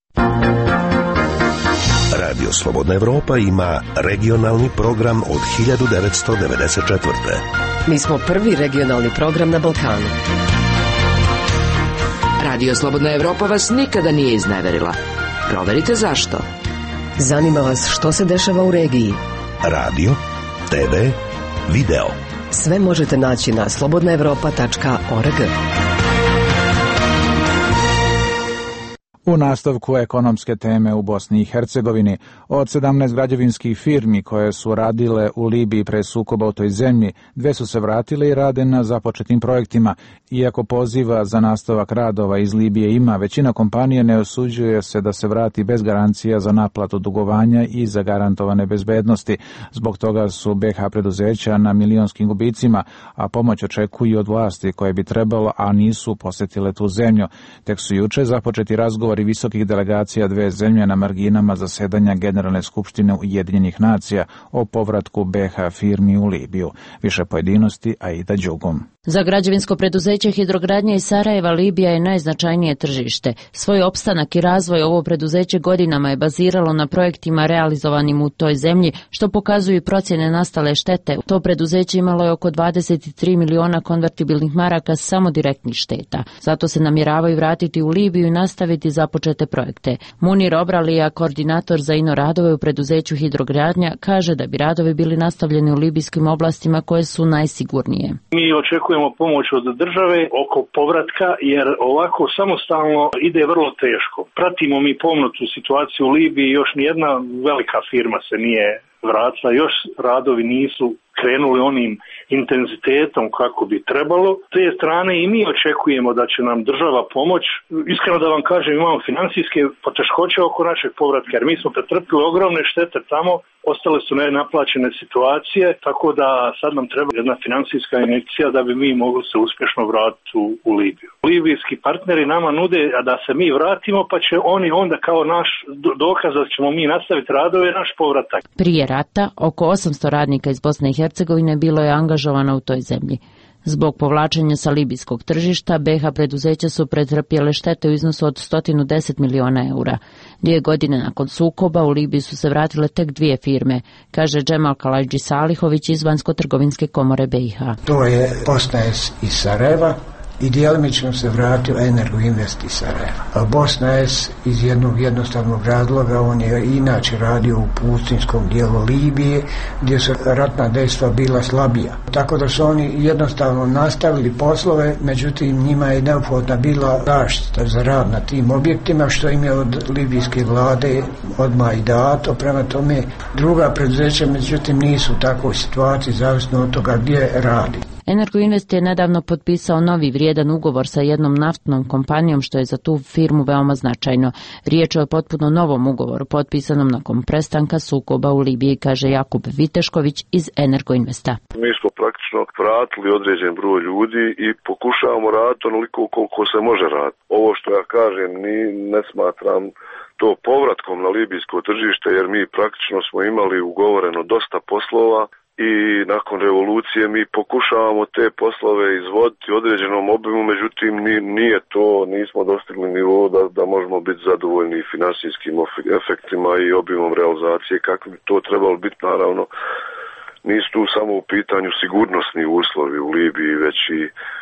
Radio Slobodna Evropa ima regionalni program od 1994. Mi smo prvi regionalni program na Balkanu. Radio Slobodna Evropa vas nikada nije izneverila. Proverite zašto. Zanima vas što se dešava u regiji. Radio, TV, video. Sve možete naći na slobodnaevropa.org. U nastavku ekonomske teme u Bosni i Hercegovini, od 17 građevinskih firmi koje su radile u Libiji pre sukoba u toj zemlji, 2 su se vratile i rade na započetim projektima. Iako poziva za nastavak radova iz Libije ima, većina kompanija ne osuđuje se da se vrati bez garancija za naplatu dugovanja i zagarantovane bezbednosti. Zbog toga su BiH preduzeća na milionskim gubicima, a pomoć očekuju od vlasti koje bi trebalo, a nisu posjetile tu zemlju. Tek su juče započeti razgovor i visokih delegacija 2 zemlje na marginama zasedanja Generalne skupštine Ujedinjenih nacija o povratku BiH firmi u Libiju. Više pojedinosti Aida Đugum. Za građevinsko preduzeće Hidrogradnja iz Sarajeva Libija je najznačajnije tržište. Svoj opstanak i razvoj ovo preduzeće godinama je baziralo na projektima realizovanim u toj zemlji, što pokazuju i procjene nastale štete. To preduzeće imalo je oko 23 miliona konvertibilnih maraka samo direktnih šteta. Zato se namjeravaju vratiti u Libiju i nastaviti započete projekte. Munir Obralija, koordinator za ino radove u preduzeću Hidrogradnja, kaže da bi radovi bili nastavljeni u libijskim oblastima koje su najsigurnije. Mi očekujemo pomoć od države oko povratka, jer ovako samostalno ide vrlo teško. Pratimo mi pomno tu situaciju u Libiji, još nijedna velika firma se nije vratila, još radovi nisu krenuli onim intenzitetom kako bi trebalo. S te strane i mi očekujemo da će nam država pomoć. Iskreno da vam kažem, imamo financijske poteškoće oko našeg povratka, jer mi smo pretrpili ogromne štete tamo, ostale su nenaplaćene situacije, tako da sad nam treba jedna financijska injekcija da bi mi mogli se uspješno vratiti u Libiju. Libijski partneri nama nude da se mi vratimo, pa će oni onda kao naš dokaz da ćemo mi nastaviti radove naš povratak. Prije rata oko 800 radnika iz Bosne i Hercegovine bilo je angažovano u toj zemlji. Zbog povlačenja sa libijskog tržišta, BiH preduzeća su pretrpjele štete u iznosu od 110 miliona eura. 2 godine nakon sukoba u Libiji su se vratile tek 2 firme, kaže Džemal Kalajđi Salihović iz Vanjsko-trgovinske komore BiH. To je Bosna iz Sarajeva i djelimično se vratio Energoinvest iz Sarajeva. A Bosna S iz jednog jednostavnog razloga, on je inače radio u pustinskom dijelu Libije gdje su ratna dejstva bila slabija. Tako da su oni jednostavno nastavili poslove, međutim njima je neophodna bila zaštita za rad na tim objektima, što im je od libijske vlade odmah i dato. Prema tome druga preduzeća međutim nisu u takvoj situaciji, zavisno od toga gdje radi. Energoinvest je nedavno potpisao novi vrijedan ugovor sa jednom naftnom kompanijom, što je za tu firmu veoma značajno. Riječ je o potpuno novom ugovoru potpisanom nakon prestanka sukoba u Libiji, kaže Jakub Vitešković iz Energoinvesta. Mi smo praktično vratili određen broj ljudi i pokušavamo raditi onoliko koliko se može raditi. Ovo što ja kažem, ne smatram to povratkom na libijsko tržište, jer mi praktično smo imali ugovoreno dosta poslova i nakon revolucije mi pokušavamo te poslove izvoditi u određenom obimu, međutim nije to, nismo dostigli nivo da možemo biti zadovoljni finansijskim efektima i obimom realizacije, kakvi bi to trebalo biti. Naravno, nisu tu samo u pitanju sigurnosni uslovi u Libiji, već i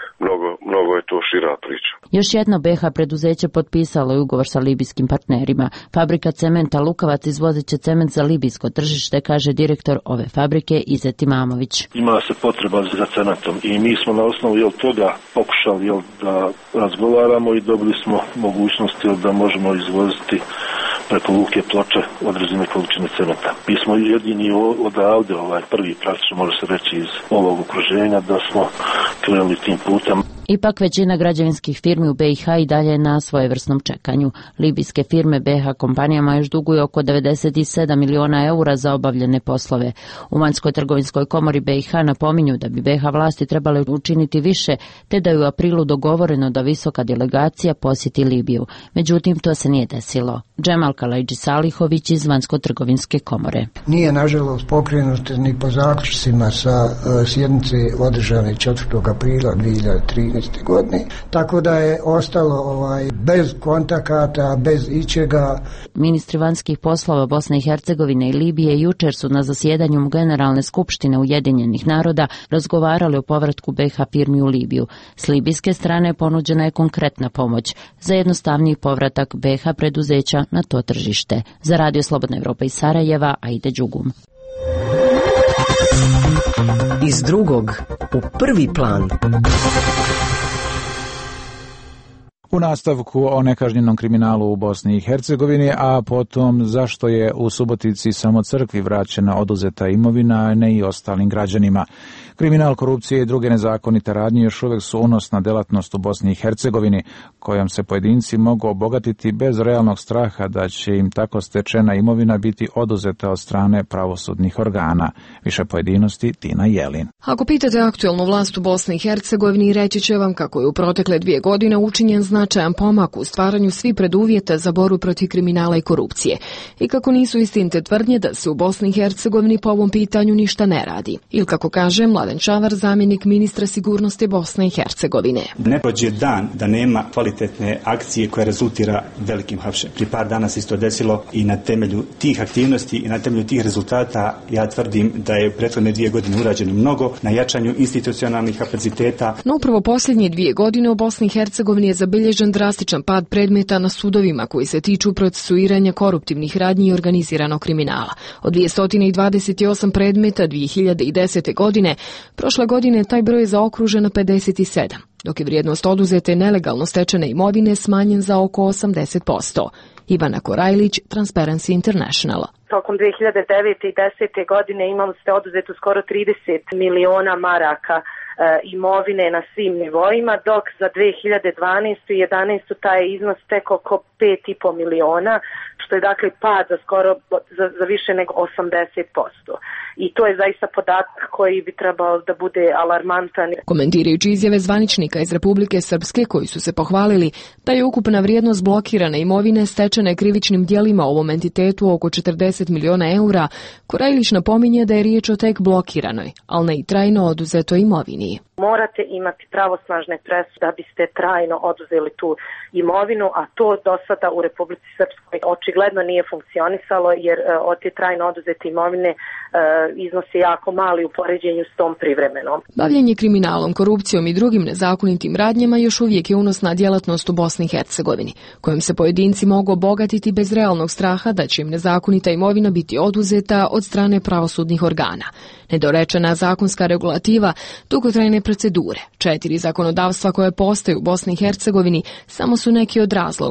mnogo je to šira priča. Još jedno BiH preduzeće potpisalo je ugovor sa libijskim partnerima. Fabrika cementa Lukavac izvozit će cement za libijsko tržište, kaže direktor ove fabrike Izet Imamović. Ima se potreba za cementom i mi smo na osnovu toga pokušali da razgovaramo i dobili smo mogućnosti da možemo izvoziti preko Luke Ploče određene količine cementa. Mi smo jedini odavde, prvi praktično može se reći iz ovog okruženja, da smo krenuli tim putem. Ipak većina građevinskih firmi u BiH i dalje je na svojevrsnom čekanju. Libijske firme BiH kompanijama još duguju oko 97 miliona eura za obavljene poslove. U Vanjskoj trgovinskoj komori BiH napominju da bi BiH vlasti trebale učiniti više, te da je u aprilu dogovoreno da visoka delegacija posjeti Libiju. Međutim, to se nije desilo. Džemal Kalajđi Salihović iz Vanjsko trgovinske komore. Nije nažalost pokrenut ni po zaključcima sa sjednice održane 4. aprila 2013. godine, tako da je ostalo bez kontakata, bez ičega. Ministri vanjskih poslova Bosne i Hercegovine i Libije jučer su na zasjedanju Generalne skupštine Ujedinjenih naroda razgovarali o povratku BiH firmi u Libiju. S libijske strane ponuđena je konkretna pomoć za jednostavniji povratak BiH preduzeća na to tržište. Za Radio Slobodna Evropa iz Sarajeva, Aida Đugum. Iz drugog u prvi plan. U nastavku o nekažnjenom kriminalu u Bosni i Hercegovini, a potom zašto je u Subotici samo crkvi vraćena oduzeta imovina, a ne i ostalim građanima. Kriminal, korupcije i druge nezakonite radnje još uvijek su unosna delatnost u Bosni i Hercegovini, kojom se pojedinci mogu obogatiti bez realnog straha da će im tako stečena imovina biti oduzeta od strane pravosudnih organa. Više pojedinosti Tina Jelin. Ako pitate aktuelnu vlast u Bosni i Hercegovini, reći će vam kako je u protekle 2 godine učinjen značajan pomak u stvaranju svih preduvjeta za borbu protiv kriminala i korupcije i kako nisu istinite tvrdnje da se u Bosni i Hercegovini po ovom pitanju ništa ne radi. Ili kako kaže Mladen Čavar, zamjenik ministra sigurnosti Bosne i Hercegovine. Ne prođe dan da nema kvalitetne akcije koja rezultira velikim hapšenjem. Prije par dana se isto desilo i na temelju tih aktivnosti i na temelju tih rezultata ja tvrdim da je u prethodne 2 godine urađeno mnogo na jačanju institucionalnih kapaciteta. No upravo posljednje 2 godine u Bosni i Hercegovini je zabilježen drastičan pad predmeta na sudovima koji se tiču procesuiranja koruptivnih radnji i organiziranog kriminala. Od 228 predmeta 2010. godine, prošle godine taj broj je zaokružen na 57, dok je vrijednost oduzete nelegalno stečene imovine smanjen za oko 80%. Ivana Korajlić, Transparency International. Tokom 2009. i 2010. godine imali ste oduzeto skoro 30 miliona maraka imovine na svim nivoima, dok za 2012. i 2011. taj iznos tek oko 5,5 miliona, što je dakle pad za skoro za više nego 80%. I to je zaista podatak koji bi trebao da bude alarmantan. Komentirajući izjave zvaničnika iz Republike Srpske koji su se pohvalili da je ukupna vrijednost blokirane imovine stečene krivičnim djelima u ovom entitetu oko 40 miliona eura, Korajlić napominje da je riječ o tek blokiranoj, ali ne i trajno oduzetoj imovini. Morate imati pravosnažne presude da biste trajno oduzeli tu imovinu, a to do sada u Republici Srpskoj očigledno nije funkcionisalo, jer od te trajno oduzete imovine iznos je jako mali u poređenju s tom privremenom. Bavljenje kriminalom, korupcijom i drugim nezakonitim radnjama još uvijek je unosna djelatnost u Bosni i Hercegovini, kojom se pojedinci mogu obogatiti bez realnog straha da će im nezakonita imovina biti oduzeta od strane pravosudnih organa. Nedorečena zakonska regulativa, dugotrajne procedure, 4 zakonodavstva koje postoje u Bosni i Hercegovini samo su neki od razloga,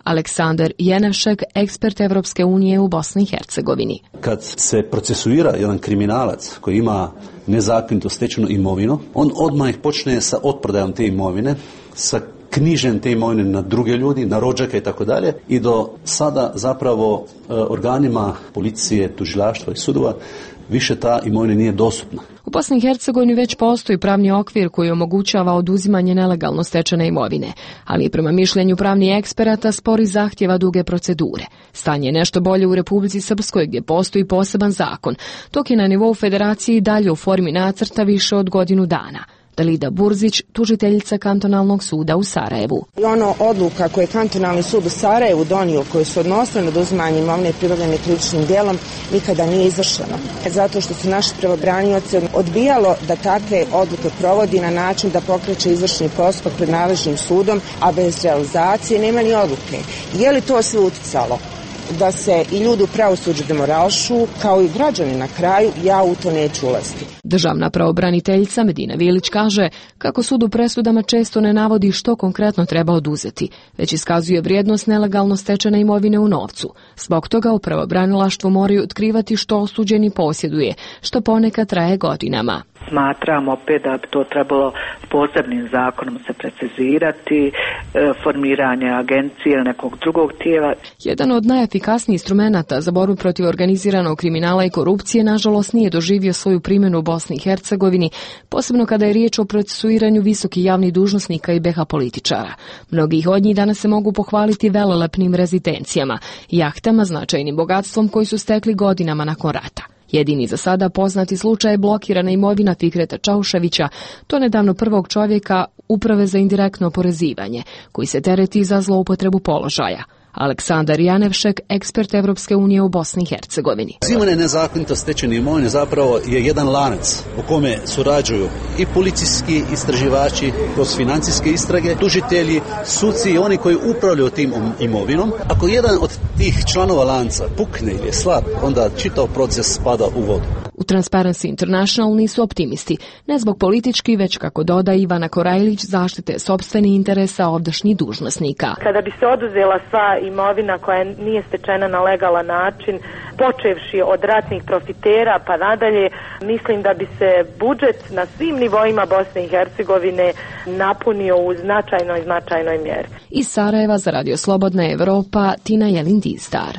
Aleksandar Jenevšek, ekspert Evropske unije u Bosni i Hercegovini. Kad se procesuira jedan kriminalac koji ima nezakonito stečenu imovinu, on odmah počne sa otprodajom te imovine, sa knjižen te imovine na druge ljudi, na rođake i tako dalje, i do sada zapravo organima policije, tužilaštva i sudova više ta imovina nije dostupna. U Bosni i Hercegovini već postoji pravni okvir koji omogućava oduzimanje nelegalno stečene imovine, ali prema mišljenju pravnih eksperata spori zahtjeva duge procedure. Stanje je nešto bolje u Republici Srpskoj gdje postoji poseban zakon, dok je na nivou federacije i dalje u formi nacrta više od godinu dana. Dalida Burzić, tužiteljica kantonalnog suda u Sarajevu. Odluka koje je kantonalni sud u Sarajevu donio, koje su odnosile na oduzimanje imovine pribavljene krivičnim djelom, nikada nije izvršeno. Zato što su naši pravobranioci odbijalo da takve odluke provodi na način da pokreće izvršni postupak pred nadležnim sudom, a bez realizacije nema ni odluke. Je li to sve uticalo da se i ljudi u pravosuđu demorališu, kao i građani na kraju, ja u to neću ulaziti. Državna pravobraniteljica Medina Vilić kaže kako sud u presudama često ne navodi što konkretno treba oduzeti, već iskazuje vrijednost nelegalno stečene imovine u novcu. Zbog toga u pravobranilaštvu moraju otkrivati što osuđeni posjeduje, što ponekad traje godinama. Smatramo opet da bi to trebalo posebnim zakonom se precizirati, formiranje agencije ili nekog drugog tijela. Jedan od najefikasnijih instrumenata za borbu protiv organiziranog kriminala i korupcije nažalost nije doživio svoju primjenu u Bosni i Hercegovini, posebno kada je riječ o procesuiranju visokih javnih dužnosnika i BiH političara. Mnogi od njih danas se mogu pohvaliti velelepnim rezidencijama, jahtama, značajnim bogatstvom koji su stekli godinama nakon rata. Jedini za sada poznati slučaj je blokirana imovina Fikreta Čauševića, to nedavno prvog čovjeka Uprave za indirektno oporezivanje, koji se tereti za zloupotrebu položaja. Aleksandar Janevšek, ekspert Evropske unije u Bosni i Hercegovini. Uzimanje nezakonito stečene imovine zapravo je jedan lanac u kome surađuju i policijski istraživači kroz financijske istrage, tužitelji, suci i oni koji upravljaju tim imovinom. Ako jedan od tih članova lanca pukne ili je slab, onda čitav proces spada u vodu. U Transparency International nisu optimisti, ne zbog politički, već kako doda Ivana Korajlić, zaštite sopstvenih interesa ovdašnjih dužnosnika. Kada bi se oduzela sva imovina koja nije stečena na legalan način, počevši od ratnih profitera pa nadalje, mislim da bi se budžet na svim nivoima Bosne i Hercegovine napunio u značajnoj mjeri. Iz Sarajeva za Radio Slobodna Evropa, Tina Jelin-Distar.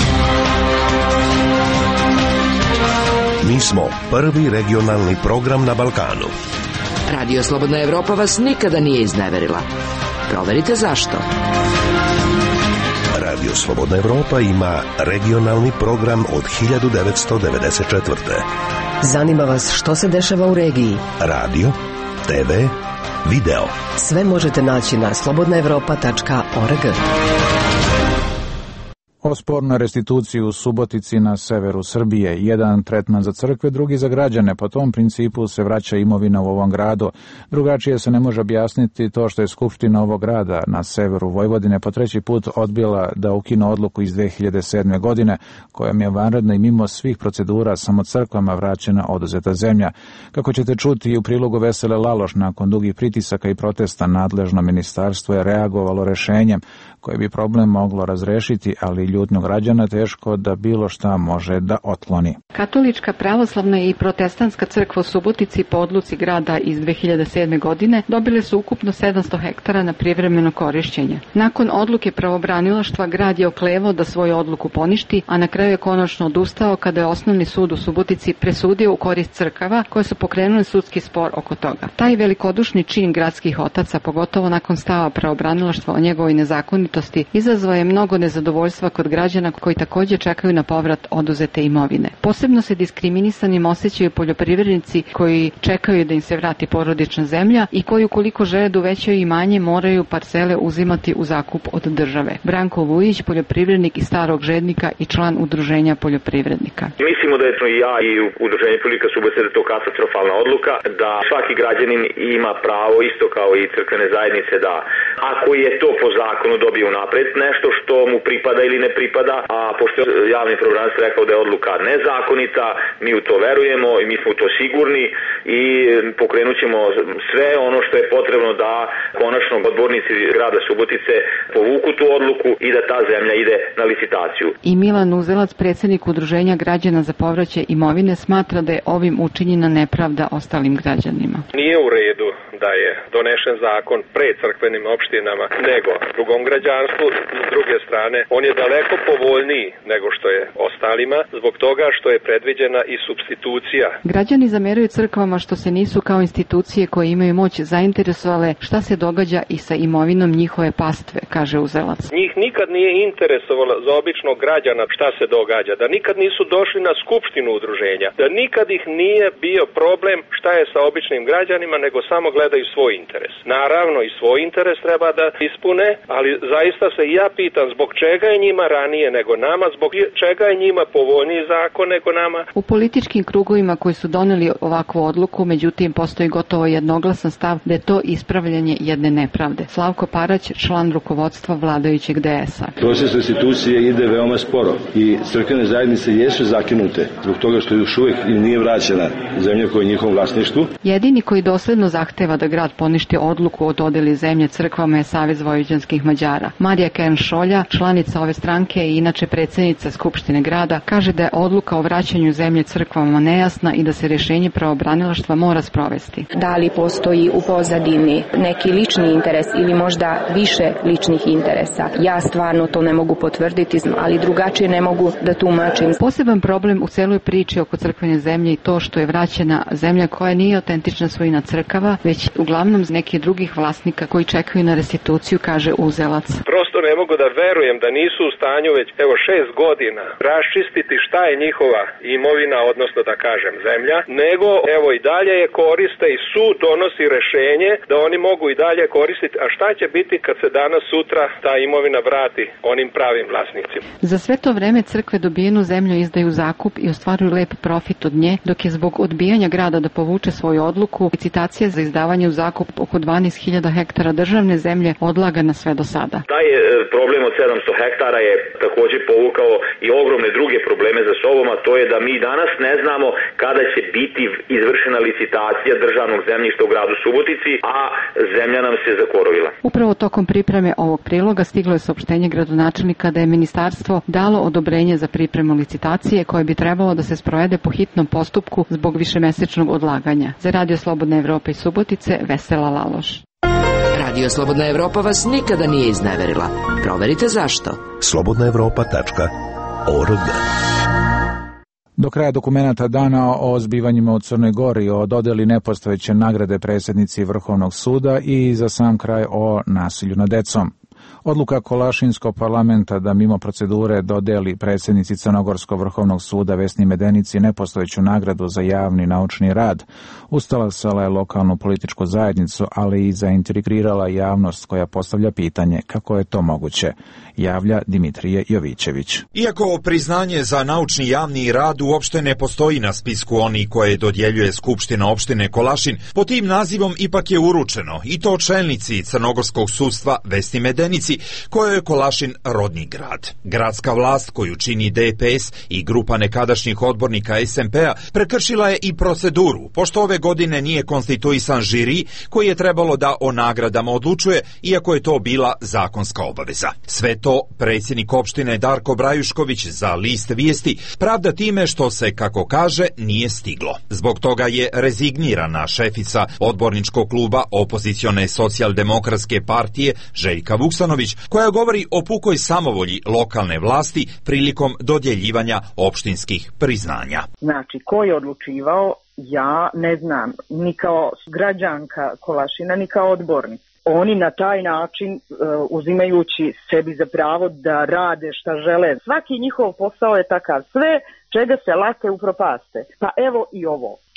Mi smo prvi regionalni program na Balkanu. Radio Slobodna Evropa vas nikada nije izneverila. Proverite zašto. Radio Slobodna Evropa ima regionalni program od 1994. Zanima vas što se dešava u regiji? Radio, TV, video. Sve možete naći na slobodnaevropa.org. O spornoj restituciji u Subotici na severu Srbije, jedan tretman za crkve, drugi za građane. Po tom principu se vraća imovina u ovom gradu. Drugačije se ne može objasniti to što je Skupština ovog grada na severu Vojvodine po treći put odbila da ukine odluku iz 2007. godine, kojom je vanredno i mimo svih procedura samo crkvama vraćena oduzeta zemlja. Kako ćete čuti u prilogu Vesele Laloš, nakon dugih pritisaka i protesta nadležno ministarstvo je reagovalo rešenjem koje bi problem moglo razrešiti, ali ljutnju građana teško da bilo šta može da otkloni. Katolička, pravoslavna i protestantska crkva u Subotici po odluci grada iz 2007. godine dobile su ukupno 700 hektara na privremeno korišćenje. Nakon odluke pravobranilaštva grad je oklevao da svoju odluku poništi, a na kraju je konačno odustao kada je osnovni sud u Subotici presudio u korist crkava koje su pokrenule sudski spor oko toga. Taj velikodušni čin gradskih otaca, pogotovo nakon stava pravobranilaštva o njegovoj nezakonitosti, izazvao je mnogo nezadovoljstva kod građana koji također čekaju na povrat oduzete imovine. Posebno se diskriminisanim osjećaju poljoprivrednici koji čekaju da im se vrati porodična zemlja i koji ukoliko žele da uvećaju imanje moraju parcele uzimati u zakup od države. Branko Vujić, poljoprivrednik iz Starog Žednika i član udruženja poljoprivrednika. Mislimo da je to i ja i udruženje Prilika Subotice da je to katastrofalna odluka, da svaki građanin ima pravo isto kao i crkvene zajednice da ako je to po zakonu dobio unapred nešto što mu pripada ili ne pripada, a pošto je javni pravobranilac rekao da je odluka nezakonita, mi u to verujemo i mi smo u to sigurni i pokrenut ćemo sve ono što je potrebno da konačno odbornici grada Subotice povuku tu odluku i da ta zemlja ide na licitaciju. I Milan Uzelac, predsjednik Udruženja građana za povraćaj imovine, smatra da je ovim učinjena nepravda ostalim građanima. Nije u redu da je donešen zakon pred crkvenim opštinama nego drugom građanstvu. S druge strane, on je daleko povoljniji nego što je ostalima zbog toga što je predviđena i supstitucija. Građani zameraju crkvama što se nisu kao institucije koje imaju moć zainteresovale šta se događa i sa imovinom njihove pastve, kaže Uzelac. Njih nikad nije interesovalo za običnog građana šta se događa, da nikad nisu došli na skupštinu udruženja, da nikad ih nije bio problem šta je sa običnim građanima, nego samo gledaju svoj interes. Naravno i svoj interes treba da ispune, ali zaista se ja pitam zbog čega je njima ranije nego nama, zbog čega je njima povoljniji zakon nego nama. U političkim krugovima koji su doneli ovakvu odluku, međutim, postoji gotovo jednoglasan stav da je to ispravljanje jedne nepravde. Slavko Parać, član rukovodstva vladajućeg DS-a. Proces restitucije ide veoma sporo i crkvene zajednice jesu zakinute zbog toga što još uvijek nije vraćena zemlja koja je njihovom vlasništvu. Jedini koji dosledno zahteva da grad poništi odluku o dodeli zemlje crkvama je Savez vojvođanskih Mađara. Marija Kern-Šolja, članica ove stranke i inače predsjednica Skupštine grada, kaže da je odluka o vraćanju zemlje crkvama nejasna i da se rješenje pravobranilaštva mora sprovesti. Da li postoji u pozadini neki lični interes ili možda više ličnih interesa? Ja stvarno to ne mogu potvrditi, ali drugačije ne mogu da tumačim. Poseban problem u celoj priči oko crkvene zemlje i to što je vraćena zemlja koja nije autentična svojina crkava, već uglavnom nekih drugih vlasnika koji čekaju na restituciju, kaže Uzelac. Prosto ne mogu da verujem da nisu u stanju već 6 godina raščistiti šta je njihova imovina, odnosno da kažem zemlja, nego i dalje je koriste i sud donosi rešenje da oni mogu i dalje koristiti, a šta će biti kad se danas sutra ta imovina vrati onim pravim vlasnicima. Za sve to vreme crkve dobijenu zemlju izdaju zakup i ostvaruju lep profit od nje, dok je zbog odbijanja grada da povuče svoju odluku, licitacija za izdavanje u zakup oko 12.000 hektara državne zemlje odlagana sve do sada. Taj problem od 700 hektara je također povukao i ogromne druge probleme za sobom, a to je da mi danas ne znamo kada će biti izvršena licitacija državnog zemljišta u gradu Subotici, a zemlja nam se zakorovila. Upravo tokom pripreme ovog priloga stiglo je saopštenje gradonačelnika da je ministarstvo dalo odobrenje za pripremu licitacije koje bi trebalo da se sprovede po hitnom postupku zbog višemesečnog odlaganja. Za Radio Slobodna Evropa iz Subotice, Vesela Laloš. Radio Slobodna Evropa vas nikada nije izneverila. Proverite zašto. slobodnaevropa.org. Do kraja dokumenata dana o zbivanjima u Crnoj Gori, o dodeli nepostojeće nagrade predsjednici Vrhovnog suda i za sam kraj o nasilju nad decom. Odluka Kolašinskog parlamenta da mimo procedure dodeli predsjednici Crnogorskog vrhovnog suda Vesni Medenici nepostojeću nagradu za javni naučni rad ustalasala je lokalnu političku zajednicu, ali i zaintrigirala javnost koja postavlja pitanje kako je to moguće, javlja Dimitrije Jovićević. Iako priznanje za naučni javni rad uopšte ne postoji na spisku onih koje dodjeljuje Skupština opštine Kolašin, po tim nazivom ipak je uručeno i to čelnici Crnogorskog sudstva Vesni Medenici, kojoj je Kolašin rodni grad. Gradska vlast koju čini DPS i grupa nekadašnjih odbornika SMP-a prekršila je i proceduru, pošto ove godine nije konstituisan žiri koji je trebalo da o nagradama odlučuje, iako je to bila zakonska obaveza. Sve to predsjednik opštine Darko Brajušković za List vijesti pravda time što se, kako kaže, nije stiglo. Zbog toga je rezignirana šefica odborničkog kluba opozicione socijaldemokratske partije Željka Vuksanović, koja govori o pukoj samovolji lokalne vlasti prilikom dodjeljivanja opštinskih priznanja. Znači, ko je odlučivao, ja ne znam, ni kao građanka Kolašina, ni kao odbornik. Oni na taj način, uzimajući sebi za pravo da rade šta žele, svaki njihov posao je takav, sve čega se lake upropaste. Pa evo i ovo.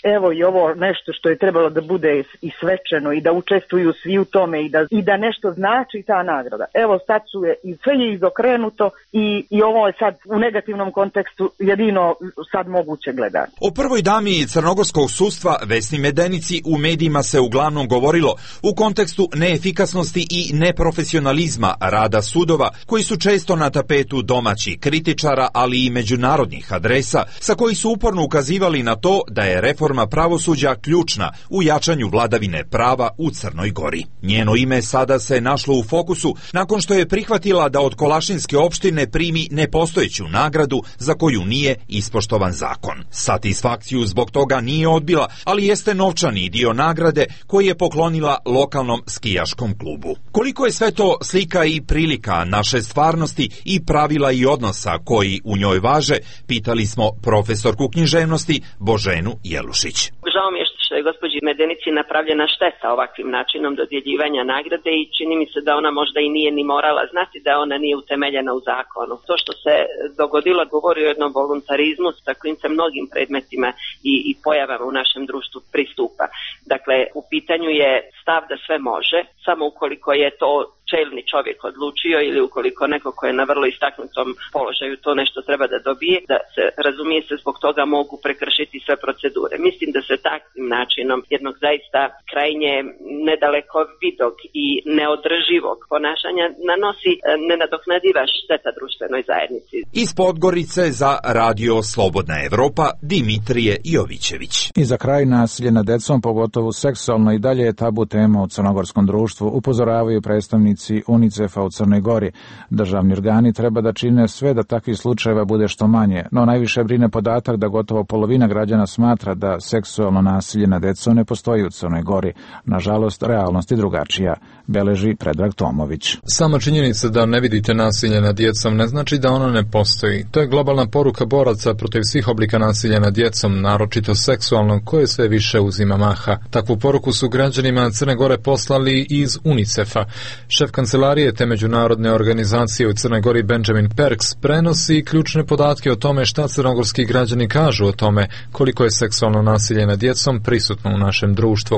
evo i ovo nešto što je trebalo da bude i svečano i da učestvuju svi u tome i da nešto znači ta nagrada. Evo sad sve je izokrenuto i ovo je sad u negativnom kontekstu jedino sad moguće gledati. O prvoj dami crnogorskog sudstva Vesni Medenici u medijima se uglavnom govorilo u kontekstu neefikasnosti i neprofesionalizma rada sudova koji su često na tapetu domaćih kritičara, ali i međunarodnih adresa sa koji su uporno ukazivali na to da je reforma pravosuđa ključna u jačanju vladavine prava u Crnoj Gori. Njeno ime sada se našlo u fokusu nakon što je prihvatila da od Kolašinske opštine primi nepostojeću nagradu za koju nije ispoštovan zakon. Satisfakciju zbog toga nije odbila, ali jeste novčani dio nagrade koji je poklonila lokalnom skijaškom klubu. Koliko je sve to slika i prilika naše stvarnosti i pravila i odnosa koji u njoj važe, pitali smo profesorku književnosti Boženu Jelušić. Žao mi je što je gospođi Medenici napravljena šteta ovakvim načinom dodjeljivanja nagrade i čini mi se da ona možda i nije ni morala znati da ona nije utemeljena u zakonu. To što se dogodilo govori o jednom voluntarizmu sa kojim se mnogim predmetima i pojavama u našem društvu pristupa. Dakle, u pitanju je stav da sve može, samo ukoliko je to čelni čovjek odlučio ili ukoliko neko ko je na vrlo istaknutom položaju to nešto treba da dobije, da se razumije se zbog toga mogu prekršiti sve procedure. Mislim da se takvim načinom jednog zaista krajnje nedalekovidog i neodrživog ponašanja nanosi nenadoknadiva šteta društvenoj zajednici. Iz Podgorice za Radio Slobodna Evropa Dimitrije Jovićević. I za kraj, nasilje nad decom, pogotovo seksualno, i dalje je tabu tema u crnogorskom društvu, upozoravaju predstavnici UNICEF-a u Crnoj Gori. Državni organi treba da čine sve da takvih slučajeva bude što manje, no najviše brine podatak da gotovo polovina građana smatra da seksualno nasilje nad decom ne postoji u Crnoj Gori. Nažalost, realnost je drugačija, beleži Predrag Tomović. Sama činjenica da ne vidite nasilje nad djecom ne znači da ono ne postoji. To je globalna poruka boraca protiv svih oblika nasilja nad djecom, naročito seksualnog, koje sve više uzima maha. Takvu poruku su građanima Crne Gore poslali iz UNICEF-a. Šef kancelarije te međunarodne organizacije u Crnoj Gori Benjamin Perks prenosi ključne podatke o tome šta crnogorski građani kažu o tome koliko je seksualno nasilje nad djecom prisutno u našem društvu.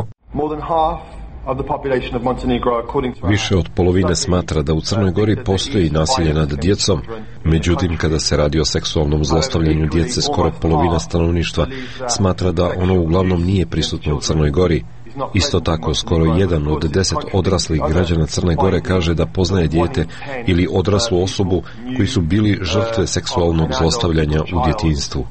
Više od polovine smatra da u Crnoj Gori postoji nasilje nad djecom, međutim kada se radi o seksualnom zlostavljanju djece, skoro polovina stanovništva smatra da ono uglavnom nije prisutno u Crnoj Gori. Isto tako, skoro 1 od 10 odraslih građana Crne Gore kaže da poznaje dijete ili odraslu osobu koji su bili žrtve seksualnog zlostavljanja u djetinjstvu.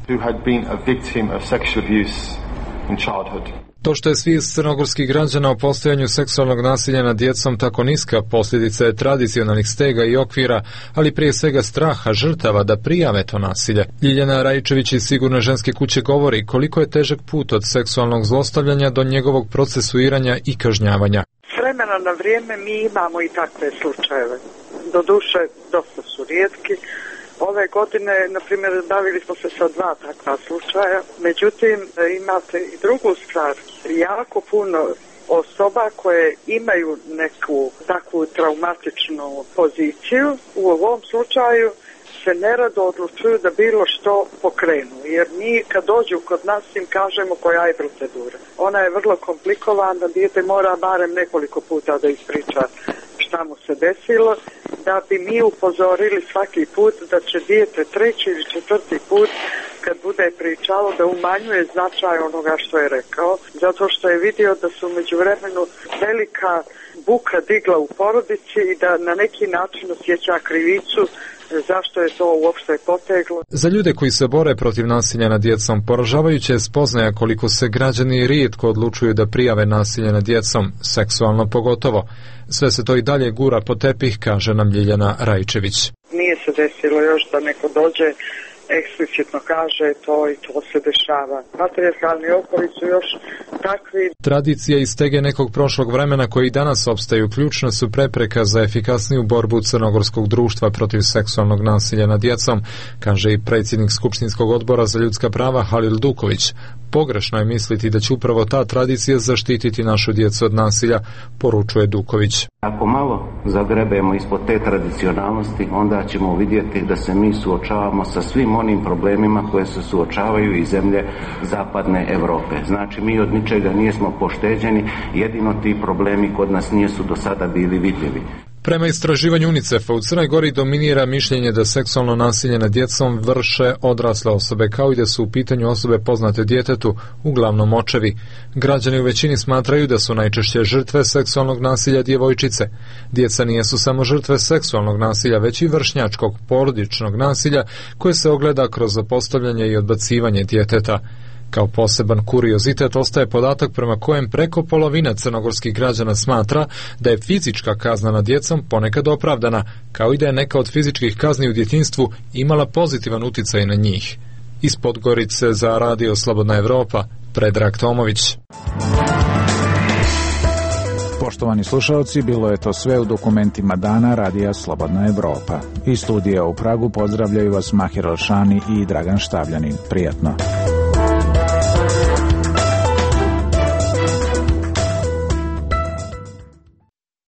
To što je svijest crnogorskih građana o postojanju seksualnog nasilja nad djecom tako niska, posljedica je tradicionalnih stega i okvira, ali prije svega straha žrtava da prijave to nasilje. Ljiljana Rajčević iz Sigurne ženske kuće govori koliko je težak put od seksualnog zlostavljanja do njegovog procesuiranja i kažnjavanja. S vremena na vrijeme mi imamo i takve slučajeve. Doduše, dosta su rijetki. Ove godine, na primjer, bavili smo se sa 2 takva slučaja, međutim, imate i drugu stvar, jako puno osoba koje imaju neku takvu traumatičnu poziciju, u ovom slučaju se nerado odlučuju da bilo što pokrenu, jer mi kad dođu kod nas im kažemo koja je procedura. Ona je vrlo komplikovana, dijete mora barem nekoliko puta da ispriča šta mu se desilo, da bi mi upozorili svaki put da će dijete 3. ili 4. put kad bude pričalo da umanjuje značaj onoga što je rekao, zato što je vidio da su u međuvremenu velika buka digla u porodici i da na neki način osjeća krivicu zašto je to uopšte poteglo. Za ljude koji se bore protiv nasilja nad djecom, poražavajuće je spoznaja koliko se građani rijetko odlučuju da prijave nasilje nad djecom, seksualno pogotovo. Sve se to i dalje gura po tepih, kaže nam Ljiljana Rajčević. Nije se desilo još da neko dođe eksplicitno kaže to i to se dešava. Patrijarhalni okoli su još takvi. Tradicija i stege nekog prošlog vremena koji danas opstaju ključna su prepreka za efikasniju borbu crnogorskog društva protiv seksualnog nasilja nad djecom, kaže i predsjednik Skupštinskog odbora za ljudska prava Halil Duković. Pogrešno je misliti da će upravo ta tradicija zaštititi našu djecu od nasilja, poručuje Duković. Ako malo zagrebemo ispod te tradicionalnosti, onda ćemo vidjeti da se mi suočavamo sa svim onim problemima koje se suočavaju i zemlje zapadne Europe. Znači, mi od ničega nismo pošteđeni, jedino ti problemi kod nas nisu do sada bili vidljivi. Prema istraživanju UNICEF-a u Crnoj Gori dominira mišljenje da seksualno nasilje nad djecom vrše odrasle osobe, kao i da su u pitanju osobe poznate djetetu, uglavnom očevi. Građani u većini smatraju da su najčešće žrtve seksualnog nasilja djevojčice. Djeca nijesu samo žrtve seksualnog nasilja, već i vršnjačkog porodičnog nasilja koje se ogleda kroz zapostavljanje i odbacivanje djeteta. Kao poseban kuriozitet ostaje podatak prema kojem preko polovina crnogorskih građana smatra da je fizička kazna nad djecom ponekad opravdana, kao i da je neka od fizičkih kazni u djetinjstvu imala pozitivan uticaj na njih. Iz Podgorice za Radio Slobodna Evropa, Predrag Tomović. Poštovani slušalci, bilo je to sve u dokumentima dana Radija Slobodna Evropa. Iz studija u Pragu pozdravljaju vas Mahir Alšani i Dragan Štavljanin. Prijatno.